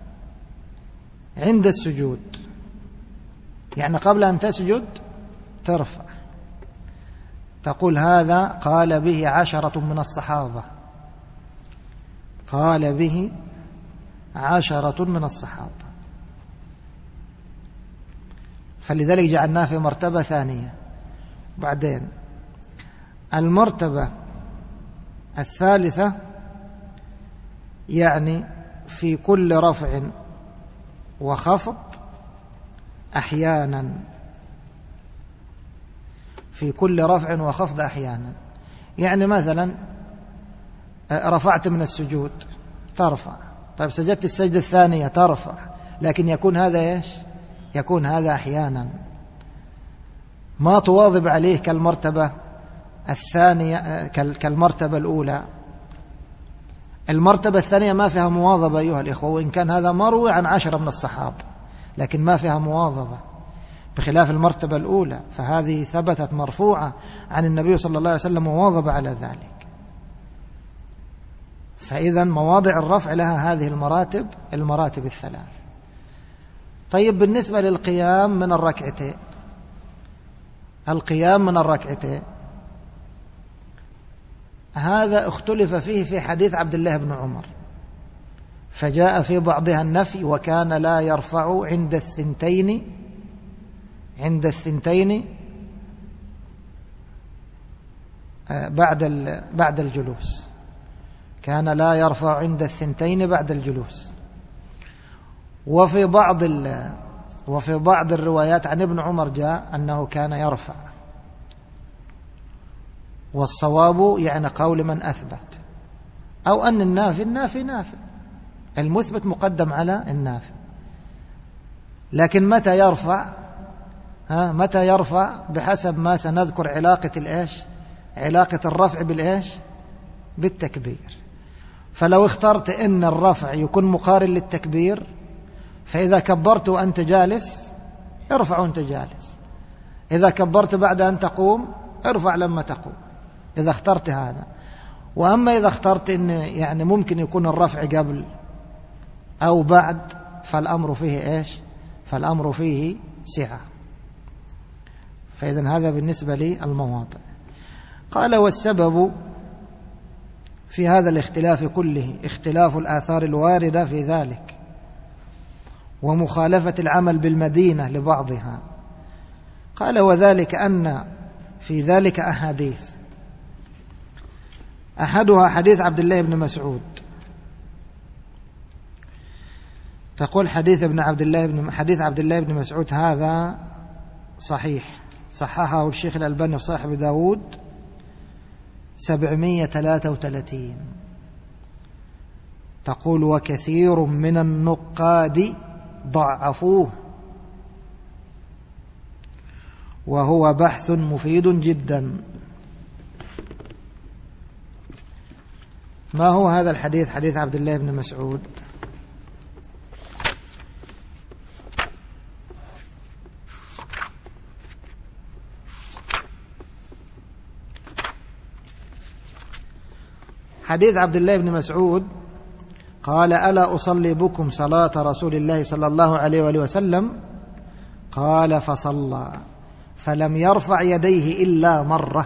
عند السجود، يعني قبل أن تسجد ترفع، تقول: هذا قال به 10 من الصحابة، قال به 10 من الصحابة، فلذلك جعلناه في مرتبة ثانية. بعدين المرتبة الثالثة يعني في كل رفع وخفض أحيانا، في كل رفع وخفض أحيانا. يعني مثلا رفعت من السجود ترفع، طيب سجدت السجدة الثانية ترفع، لكن يكون هذا إيش؟ يكون هذا أحيانا، ما تواظب عليه كالمرتبة الثانية كالمرتبة الأولى. المرتبة الثانية ما فيها مواظبة أيها الإخوة، وإن كان هذا مروي عن 10 من الصحابة، لكن ما فيها مواظبة، بخلاف المرتبة الأولى فهذه ثبتت مرفوعة عن النبي صلى الله عليه وسلم وواظب على ذلك. فإذا مواضع الرفع لها هذه المراتب الثلاث. طيب بالنسبة للقيام من الركعتين، القيام من الركعتين هذا اختلف فيه في حديث عبد الله بن عمر، فجاء في بعضها النفي وكان لا يرفع عند الثنتين بعد الجلوس، كان لا يرفع عند الثنتين بعد الجلوس. وفي بعض الروايات عن ابن عمر جاء أنه كان يرفع، والصواب يعني قول من أثبت، أو أن النافي نافي، المثبت مقدم على النافي. لكن متى يرفع بحسب ما سنذكر علاقة الرفع بالتكبير. فلو اخترت أن الرفع يكون مقارن للتكبير، فإذا كبرت وأنت جالس ارفع وأنت جالس، إذا كبرت بعد أن تقوم ارفع لما تقوم، إذا اخترت هذا. وأما إذا اخترت أن يعني ممكن يكون الرفع قبل أو بعد، فالأمر فيه سعة. فإذن هذا بالنسبة للمواضع. قال والسبب في هذا الاختلاف كله اختلاف الآثار الواردة في ذلك، ومخالفة العمل بالمدينة لبعضها. قال وذلك أن في ذلك أحاديث، أحدها حديث عبد الله بن مسعود. تقول حديث عبد الله بن مسعود هذا صحيح، صححه الشيخ الألباني في صحيح أبي داود 733. تقول وكثير من النقاد ضعفوه، وهو بحث مفيد جدا. ما هو هذا الحديث؟ حديث عبد الله بن مسعود. حديث عبد الله بن مسعود قال ألا أصلي بكم صلاة رسول الله صلى الله عليه وآله وسلم؟ قال فصلى فلم يرفع يديه إلا مرة.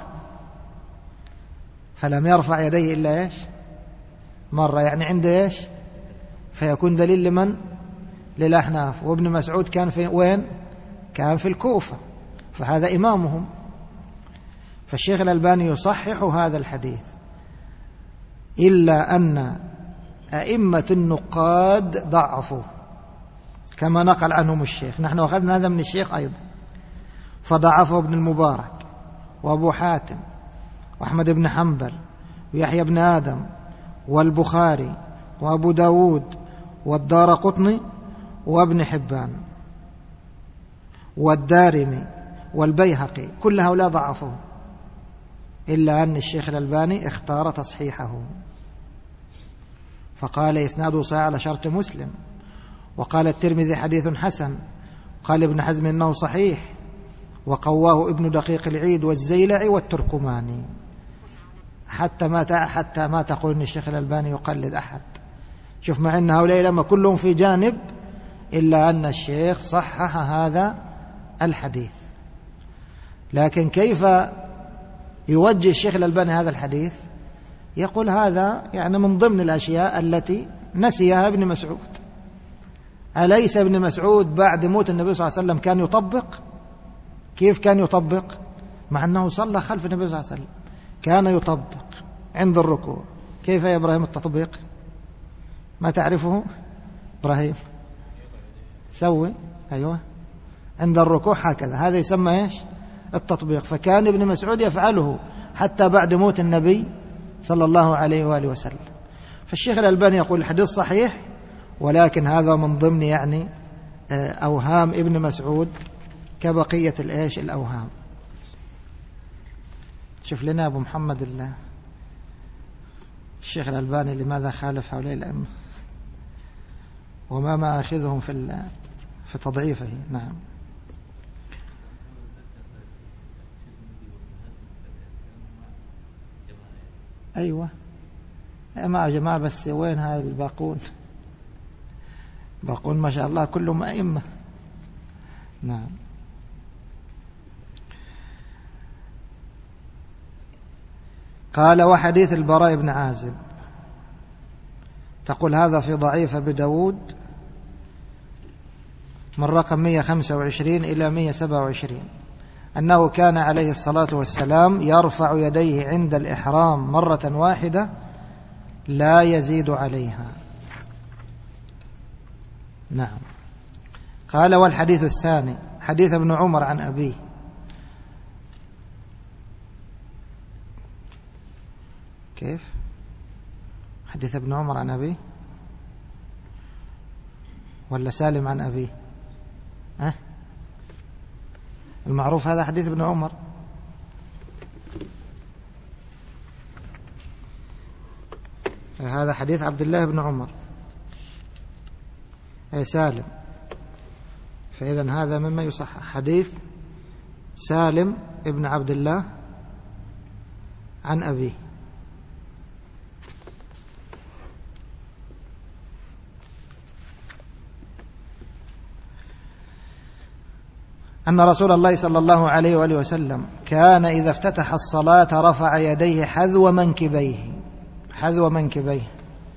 فلم يرفع يديه إلا إيش؟ مرة، يعني عند إيش؟ فيكون دليل لمن؟ للأحناف. وابن مسعود كان في وين؟ كان في الكوفة، فهذا إمامهم. فالشيخ الألباني يصحح هذا الحديث، إلا أن أئمة النقاد ضعفوا كما نقل عنهم الشيخ. نحن أخذنا هذا من الشيخ أيضا، فضعفه ابن المبارك وأبو حاتم وأحمد بن حنبل ويحيى بن آدم والبخاري وأبو داود والدارقطني وابن حبان والدارمي والبيهقي، كل هؤلاء ضعفوه، إلا أن الشيخ الألباني اختار تصحيحه، فقال إسناده صحيح على شرط مسلم. وقال الترمذي حديث حسن، قال ابن حزم إنه صحيح، وقواه ابن دقيق العيد والزيلعي والتركماني. حتى ما تقول إن الشيخ الألباني يقلد أحد. شوف، مع أن هؤلاء لما كلهم في جانب، إلا أن الشيخ صحح هذا الحديث. لكن كيف يوجه الشيخ الألباني هذا الحديث؟ يقول هذا يعني من ضمن الأشياء التي نسيها ابن مسعود. أليس ابن مسعود بعد موت النبي صلى الله عليه وسلم كان يطبق؟ كيف كان يطبق؟ مع أنه صلى خلف النبي صلى الله عليه وسلم، كان يطبق عند الركوع. كيف يا إبراهيم التطبيق؟ ما تعرفه إبراهيم؟ سوي أيوة، عند الركوع هكذا، هذا يسمى إيش؟ التطبيق. فكان ابن مسعود يفعله حتى بعد موت النبي صلى الله عليه وآله وسلم. فالشيخ الألباني يقول الحديث صحيح، ولكن هذا من ضمن يعني أوهام ابن مسعود كبقية الأوهام. شوف لنا أبو محمد الشيخ الألباني لماذا خالف هؤلاء الأئمة وما مآخذهم في تضعيفه. نعم. أيوة مع جماعة، بس وين هذا الباقون؟ باقون ما شاء الله كلهم أئمة. نعم. قال وحديث البراء بن عازب، تقول هذا في ضعيف أبي داود من رقم 125 إلى 127 أنه كان عليه الصلاة والسلام يرفع يديه عند الإحرام مرة واحدة لا يزيد عليها. نعم. قال والحديث الثاني حديث ابن عمر عن أبيه. كيف حديث ابن عمر عن أبيه ولا سالم عن أبيه؟ المعروف هذا حديث ابن عمر. هذا حديث عبد الله بن عمر سالم، فإذا هذا مما يصح حديث سالم ابن عبد الله عن أبيه. أن رسول الله صلى الله عليه وآله وسلم كان إذا افتتح الصلاة رفع يديه حذو منكبيه،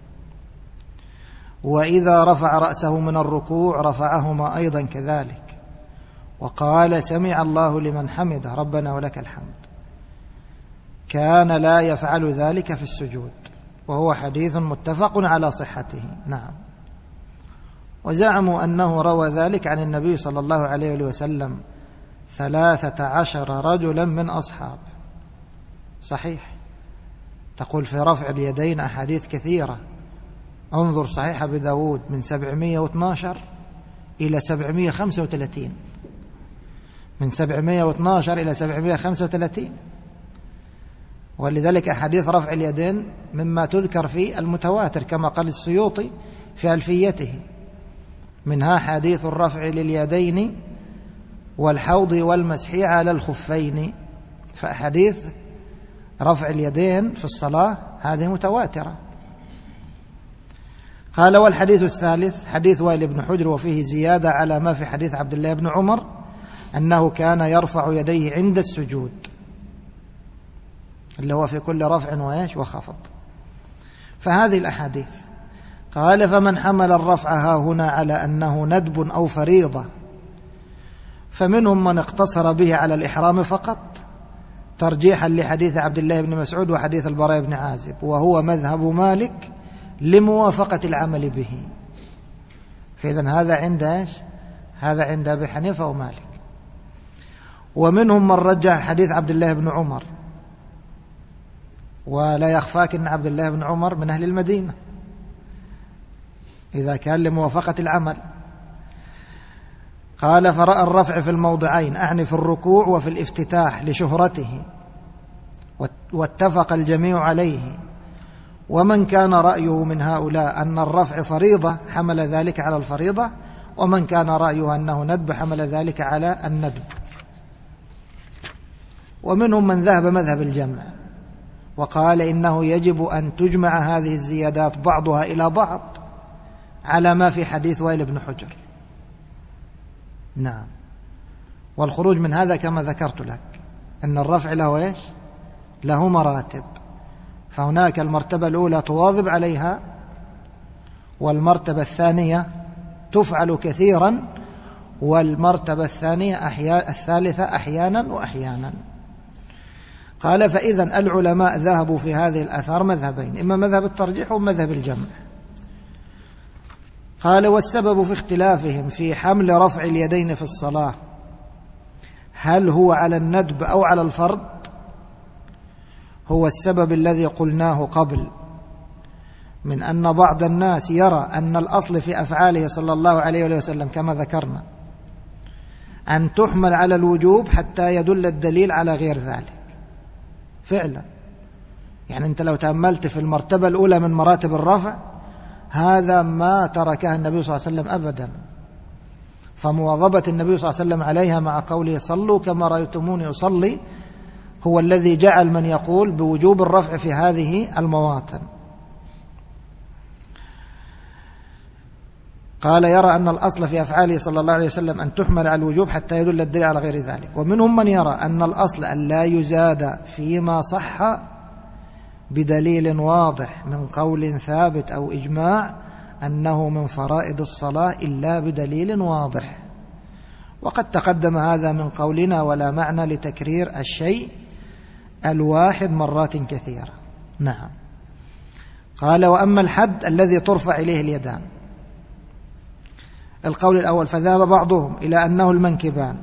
وإذا رفع رأسه من الركوع رفعهما أيضا كذلك، وقال سمع الله لمن حمده ربنا ولك الحمد. كان لا يفعل ذلك في السجود، وهو حديث متفق على صحته. نعم. وزعموا أنه روى ذلك عن النبي صلى الله عليه وسلم 13 رجلا من أصحاب. صحيح، تقول في رفع اليدين أحاديث كثيرة. انظر صحيح أبي داود من 712 إلى 735، من 712 إلى 735. ولذلك أحاديث رفع اليدين مما تذكر في المتواتر كما قال السيوطي في ألفيته، منها حديث الرفع لليدين والحوض والمسح على الخفين. فأحاديث رفع اليدين في الصلاة هذه متواترة. قال والحديث الثالث حديث وائل بن حجر، وفيه زيادة على ما في حديث عبد الله بن عمر أنه كان يرفع يديه عند السجود، اللي هو في كل رفع وخفض. فهذه الأحاديث قال فمن حمل الرفع ها هنا على أنه ندب أو فريضة، فمنهم من اقتصر به على الإحرام فقط ترجيحا لحديث عبد الله بن مسعود وحديث البراء بن عازب، وهو مذهب مالك لموافقة العمل به. فإذن هذا عند هذا عند أبي حنيفة ومالك. ومنهم من رجح حديث عبد الله بن عمر، ولا يخفاك أن عبد الله بن عمر من أهل المدينة إذا كان لموافقة العمل. قال فرأى الرفع في الموضعين، أعني في الركوع وفي الافتتاح لشهرته، واتفق الجميع عليه. ومن كان رأيه من هؤلاء أن الرفع فريضة حمل ذلك على الفريضة، ومن كان رأيه أنه ندب حمل ذلك على الندب. ومنهم من ذهب مذهب الجمع وقال إنه يجب أن تجمع هذه الزيادات بعضها إلى بعض على ما في حديث وائل بن حجر. نعم. والخروج من هذا كما ذكرت لك أن الرفع له له مراتب، فهناك المرتبة الأولى تواظب عليها، والمرتبة الثانية تفعل كثيرا، والمرتبة الثالثة أحيانا وأحيانا. قال فإذا العلماء ذهبوا في هذه الآثار مذهبين، إما مذهب الترجيح ومذهب الجمع. قال والسبب في اختلافهم في حمل رفع اليدين في الصلاة هل هو على الندب أو على الفرض هو السبب الذي قلناه قبل من أن بعض الناس يرى أن الأصل في أفعاله صلى الله عليه وسلم كما ذكرنا أن تحمل على الوجوب حتى يدل الدليل على غير ذلك. فعلا يعني أنت لو تأملت في المرتبة الأولى من مراتب الرفع هذا ما تركها النبي صلى الله عليه وسلم أبدا، فمواظبة النبي صلى الله عليه وسلم عليها مع قوله صلوا كما رأيتموني أصلي هو الذي جعل من يقول بوجوب الرفع في هذه المواطن. قال يرى أن الأصل في أفعاله صلى الله عليه وسلم أن تحمل على الوجوب حتى يدل الدليل على غير ذلك. ومنهم من يرى أن الأصل أن لا يزاد فيما صح بدليل واضح من قول ثابت أو إجماع أنه من فرائض الصلاة إلا بدليل واضح. وقد تقدم هذا من قولنا ولا معنى لتكرير الشيء الواحد مرات كثيرة. نعم. قال وأما الحد الذي ترفع إليه اليدان، القول الأول فذهب بعضهم إلى أنه المنكبان،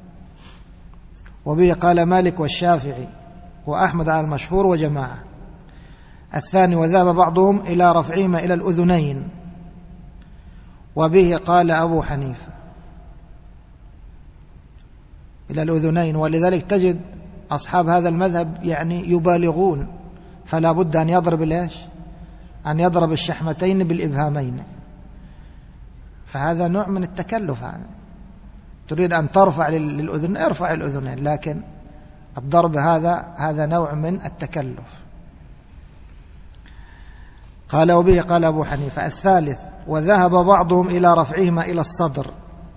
وبه قال مالك والشافعي وأحمد على المشهور وجماعة. الثاني وذهب بعضهم إلى رفعهما إلى الأذنين، وبه قال أبو حنيفة إلى الأذنين. ولذلك تجد أصحاب هذا المذهب يعني يبالغون، فلا بد أن يضرب ليش؟ أن يضرب الشحمتين بالإبهامين، فهذا نوع من التكلف. هذا تريد أن ترفع للأذن ارفع الأذنين، لكن الضرب هذا نوع من التكلف. قال وبه قال أبو حنيفة. الثالث وذهب بعضهم إلى رفعهما إلى الصدر،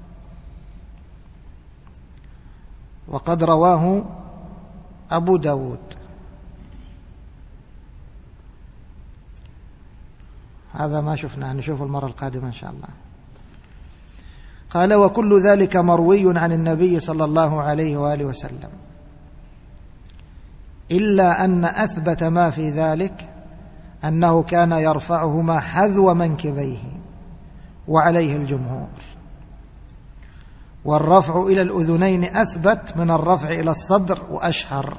وقد رواه أبو داود. هذا ما شفناه، نشوف المرة القادمة إن شاء الله. قال وكل ذلك مروي عن النبي صلى الله عليه وآله وسلم، إلا أن أثبت ما في ذلك أنه كان يرفعهما حذو منكبيه، وعليه الجمهور. والرفع إلى الأذنين أثبت من الرفع إلى الصدر وأشهر.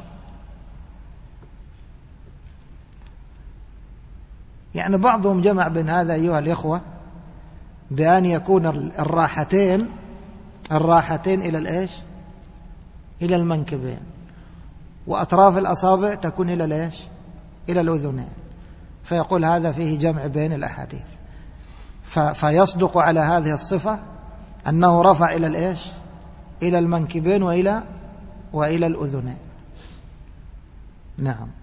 يعني بعضهم جمع بين هذا أيها الإخوة بأن يكون الراحتين إلى الإيش؟ إلى المنكبين، وأطراف الأصابع تكون إلى الإيش؟ إلى الأذنين. فيقول هذا فيه جمع بين الأحاديث، فيصدق على هذه الصفة أنه رفع إلى الإيش؟ إلى المنكبين وإلى الأذنين. نعم.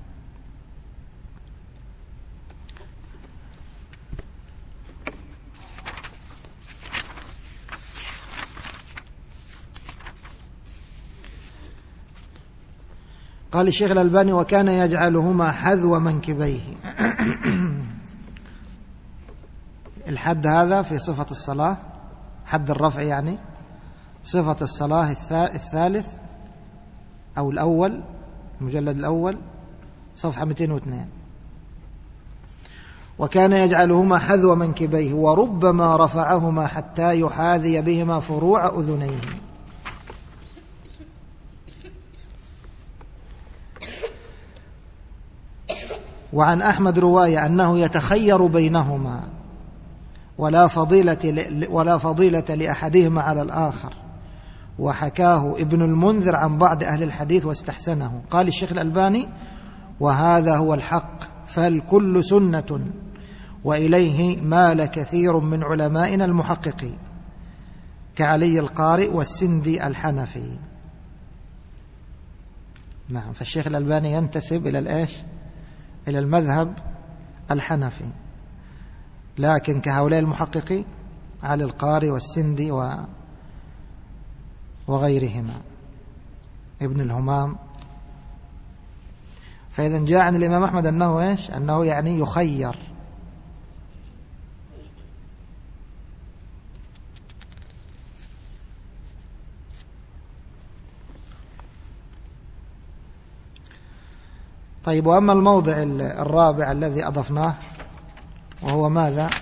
قال الشيخ الألباني وكان يجعلهما حذو منكبيه. الحد هذا في صفة الصلاة، حد الرفع يعني صفة الصلاة الثالث أو الأول، المجلد الأول صفحة 202. وكان يجعلهما حذو منكبيه، وربما رفعهما حتى يحاذي بهما فروع أذنيه. وعن أحمد رواية أنه يتخير بينهما ولا فضيلة لأحدهما على الآخر، وحكاه ابن المنذر عن بعض أهل الحديث واستحسنه. قال الشيخ الألباني وهذا هو الحق، فالكل سنة، وإليه مال كثير من علمائنا المحققين كعلي القارئ والسندي الحنفي. نعم. فالشيخ الألباني ينتسب إلى الإيش؟ إلى المذهب الحنفي، لكن كهؤلاء المحققين علي القارئ والسندي وغيرهما ابن الهمام. فإذا جاء عن الإمام أحمد أنه إيش؟ أنه يعني يخير. طيب، وأما الموضع الرابع الذي أضفناه وهو ماذا؟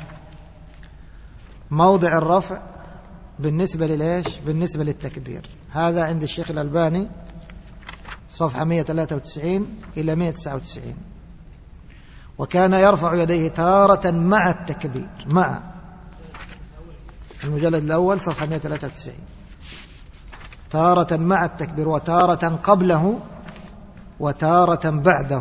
موضع الرفع بالنسبة للإيش؟ بالنسبة للتكبير. هذا عند الشيخ الألباني صفحة 193 إلى 199. وكان يرفع يديه تارة مع التكبير، مع المجلد الأول صفحة 193، تارة مع التكبير وتارة قبله وتارة بعده.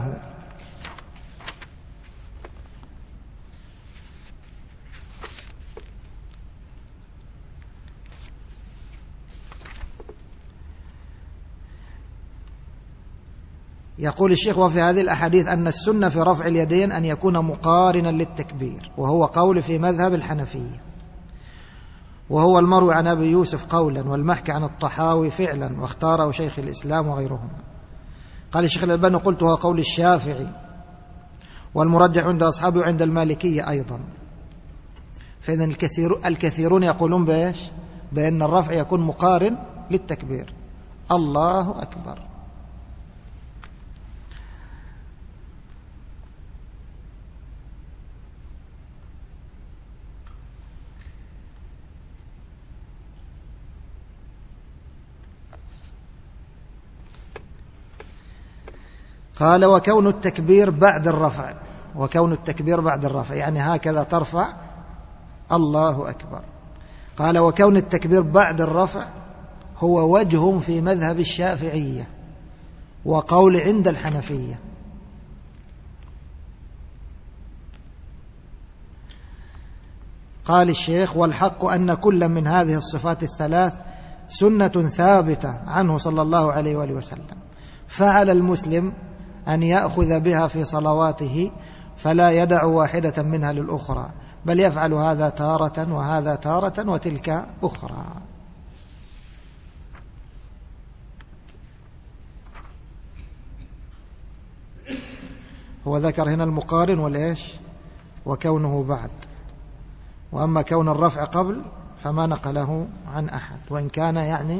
يقول الشيخ: وفي هذه الأحاديث أن السنة في رفع اليدين أن يكون مقارنا للتكبير، وهو قول في مذهب الحنفية، وهو المروي عن أبي يوسف قولا والمحكي عن الطحاوي فعلا، واختاره شيخ الإسلام وغيرهم. قال الشيخ الألباني: قلت هو قول الشافعي والمرجح عند أصحابه وعند المالكية أيضا. فإذا الكثيرون يقولون بإيش؟ بأن الرفع يكون مقارن للتكبير. الله أكبر. قال: وكون التكبير بعد الرفع، وكون التكبير بعد الرفع يعني هكذا ترفع الله أكبر. قال: وكون التكبير بعد الرفع هو وجه في مذهب الشافعية وقول عند الحنفية. قال الشيخ: والحق أن كل من هذه الصفات الثلاث سنة ثابتة عنه صلى الله عليه وآله وسلم، فعلى المسلم أن يأخذ بها في صلواته فلا يدع واحدة منها للأخرى، بل يفعل هذا تارة وهذا تارة وتلك أخرى. هو ذكر هنا المقارن والإيش وكونه بعد، وأما كون الرفع قبل فما نقله عن أحد، وإن كان يعني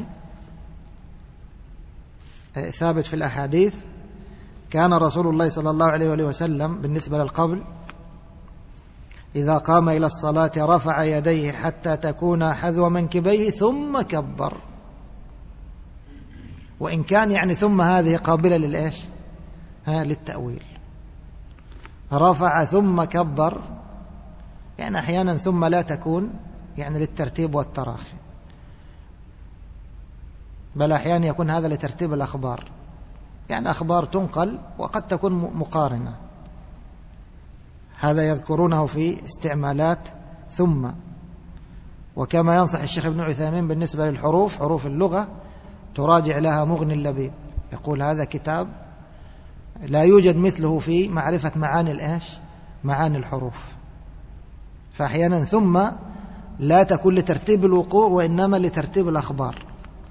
ثابت في الأحاديث. كان رسول الله صلى الله عليه وآله وسلم بالنسبة للقبل إذا قام إلى الصلاة رفع يديه حتى تكون حذو منكبيه ثم كبر، وإن كان يعني ثم هذه قابلة للإيش للتأويل. رفع ثم كبر، يعني أحيانا ثم لا تكون يعني للترتيب والتراخي، بل أحيانا يكون هذا لترتيب الأخبار، يعني أخبار تنقل وقد تكون مقارنة. هذا يذكرونه في استعمالات ثم. وكما ينصح الشيخ ابن عثيمين بالنسبة للحروف، حروف اللغة تراجع لها مغني اللبيب، يقول هذا كتاب لا يوجد مثله في معرفة معاني الإيش معاني الحروف. فأحيانا ثم لا تكون لترتيب الوقوع وإنما لترتيب الأخبار.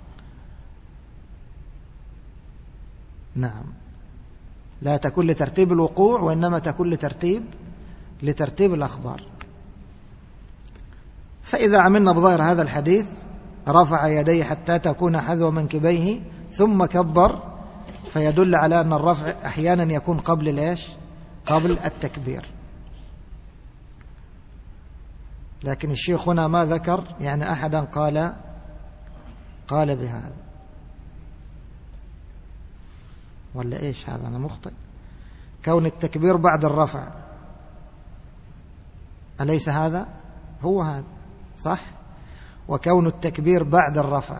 نعم، لا تكون لترتيب الوقوع وإنما تكون لترتيب الأخبار. فإذا عملنا بظاهر هذا الحديث رفع يديه حتى تكون حذو منكبيه ثم كبر، فيدل على أن الرفع أحيانا يكون قبل الإيش قبل التكبير. لكن الشيخ هنا ما ذكر يعني أحدا قال بهذا، ولا إيش هذا؟ أنا مخطئ. كون التكبير بعد الرفع أليس هذا هو هذا صح؟ وكون التكبير بعد الرفع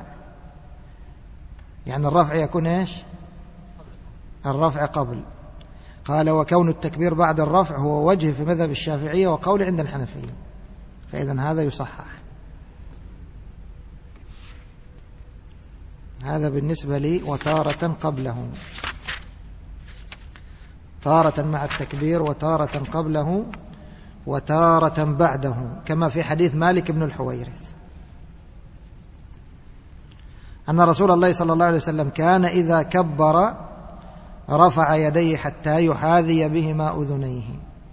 يعني الرفع يكون إيش الرفع قبل. قال: وكون التكبير بعد الرفع هو وجه في مذهب الشافعية وقول عند الحنفية، فإذن هذا يصحح. هذا بالنسبة لي. وتارة قبله، تارة مع التكبير وتارة قبله وتارة بعده، كما في حديث مالك بن الحويرث أن رسول الله صلى الله عليه وسلم كان إذا كبر رفع يديه حتى يحاذي بهما أذنيه.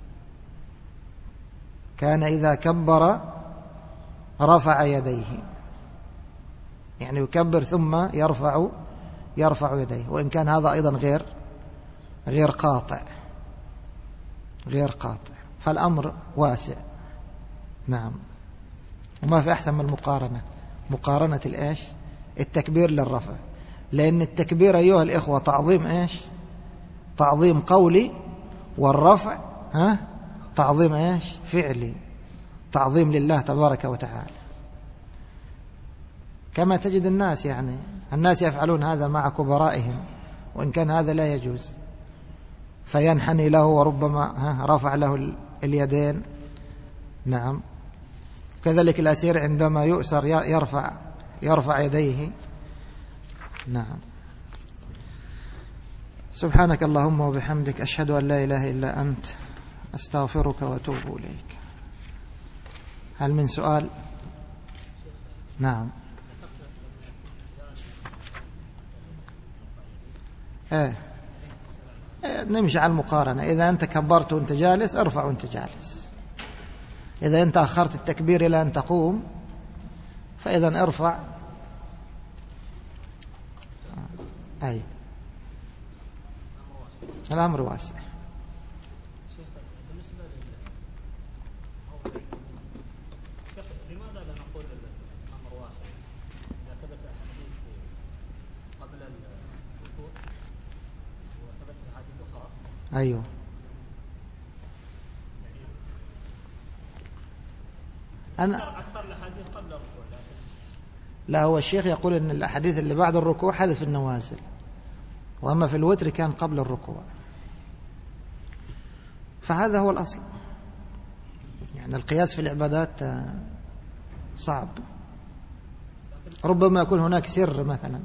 كان إذا كبر رفع يديه، يعني يكبر ثم يرفع يديه، وإن كان هذا أيضا غير قاطع، فالأمر واسع. نعم، وما في أحسن من المقارنة، مقارنة الإيش التكبير للرفع، لأن التكبير أيها الإخوة تعظيم إيش تعظيم قولي، والرفع تعظيم إيش؟ فعلي، تعظيم لله تبارك وتعالى. كما تجد الناس، يعني الناس يفعلون هذا مع كبرائهم وإن كان هذا لا يجوز، فينحني له وربما رفع له اليدين. نعم. كذلك الأسير عندما يؤسر يرفع يديه. نعم. سبحانك اللهم وبحمدك، أشهد أن لا إله إلا أنت، أستغفرك وأتوب إليك. هل من سؤال؟ نعم. نمشي على المقارنة. إذا أنت كبرت وأنت جالس ارفع وأنت جالس، إذا أنت أخرت التكبير إلى أن تقوم فإذا ارفع. أي الأمر واسع. لماذا لا نقول الأمر واسع إذا ثبت أحاديث قبل الركوع وثبت أحاديث أخرى؟ أيوه. أنا أكثر الأحاديث قبل الركوع. لا، هو الشيخ يقول أن الأحاديث اللي بعد الركوع حذف النوازل، وأما في الوتر كان قبل الركوع، فهذا هو الأصل. يعني القياس في العبادات صعب. ربما يكون هناك سر، مثلا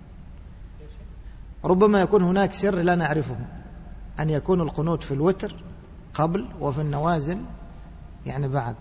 ربما يكون هناك سر لا نعرفه، أن يكون القنوت في الوتر قبل وفي النوازل يعني بعد.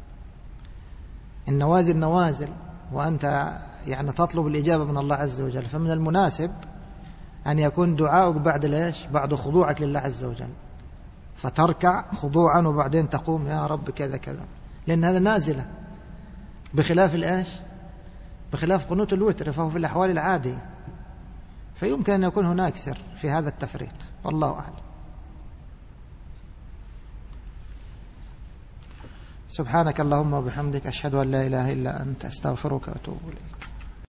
النوازل نوازل وأنت يعني تطلب الإجابة من الله عز وجل، فمن المناسب أن يكون دعاؤك بعد ليش؟ بعد خضوعك لله عز وجل، فتركع خضوعا وبعدين تقوم يا رب كذا كذا، لأن هذا نازلة، بخلاف الإيش؟ بخلاف قنوت الوتر فهو في الأحوال العادية، فيمكن أن يكون هناك سر في هذا التفريق، والله أعلم. سبحانك اللهم وبحمدك، أشهد أن لا إله إلا أنت، أستغفرك وأتوب إليك.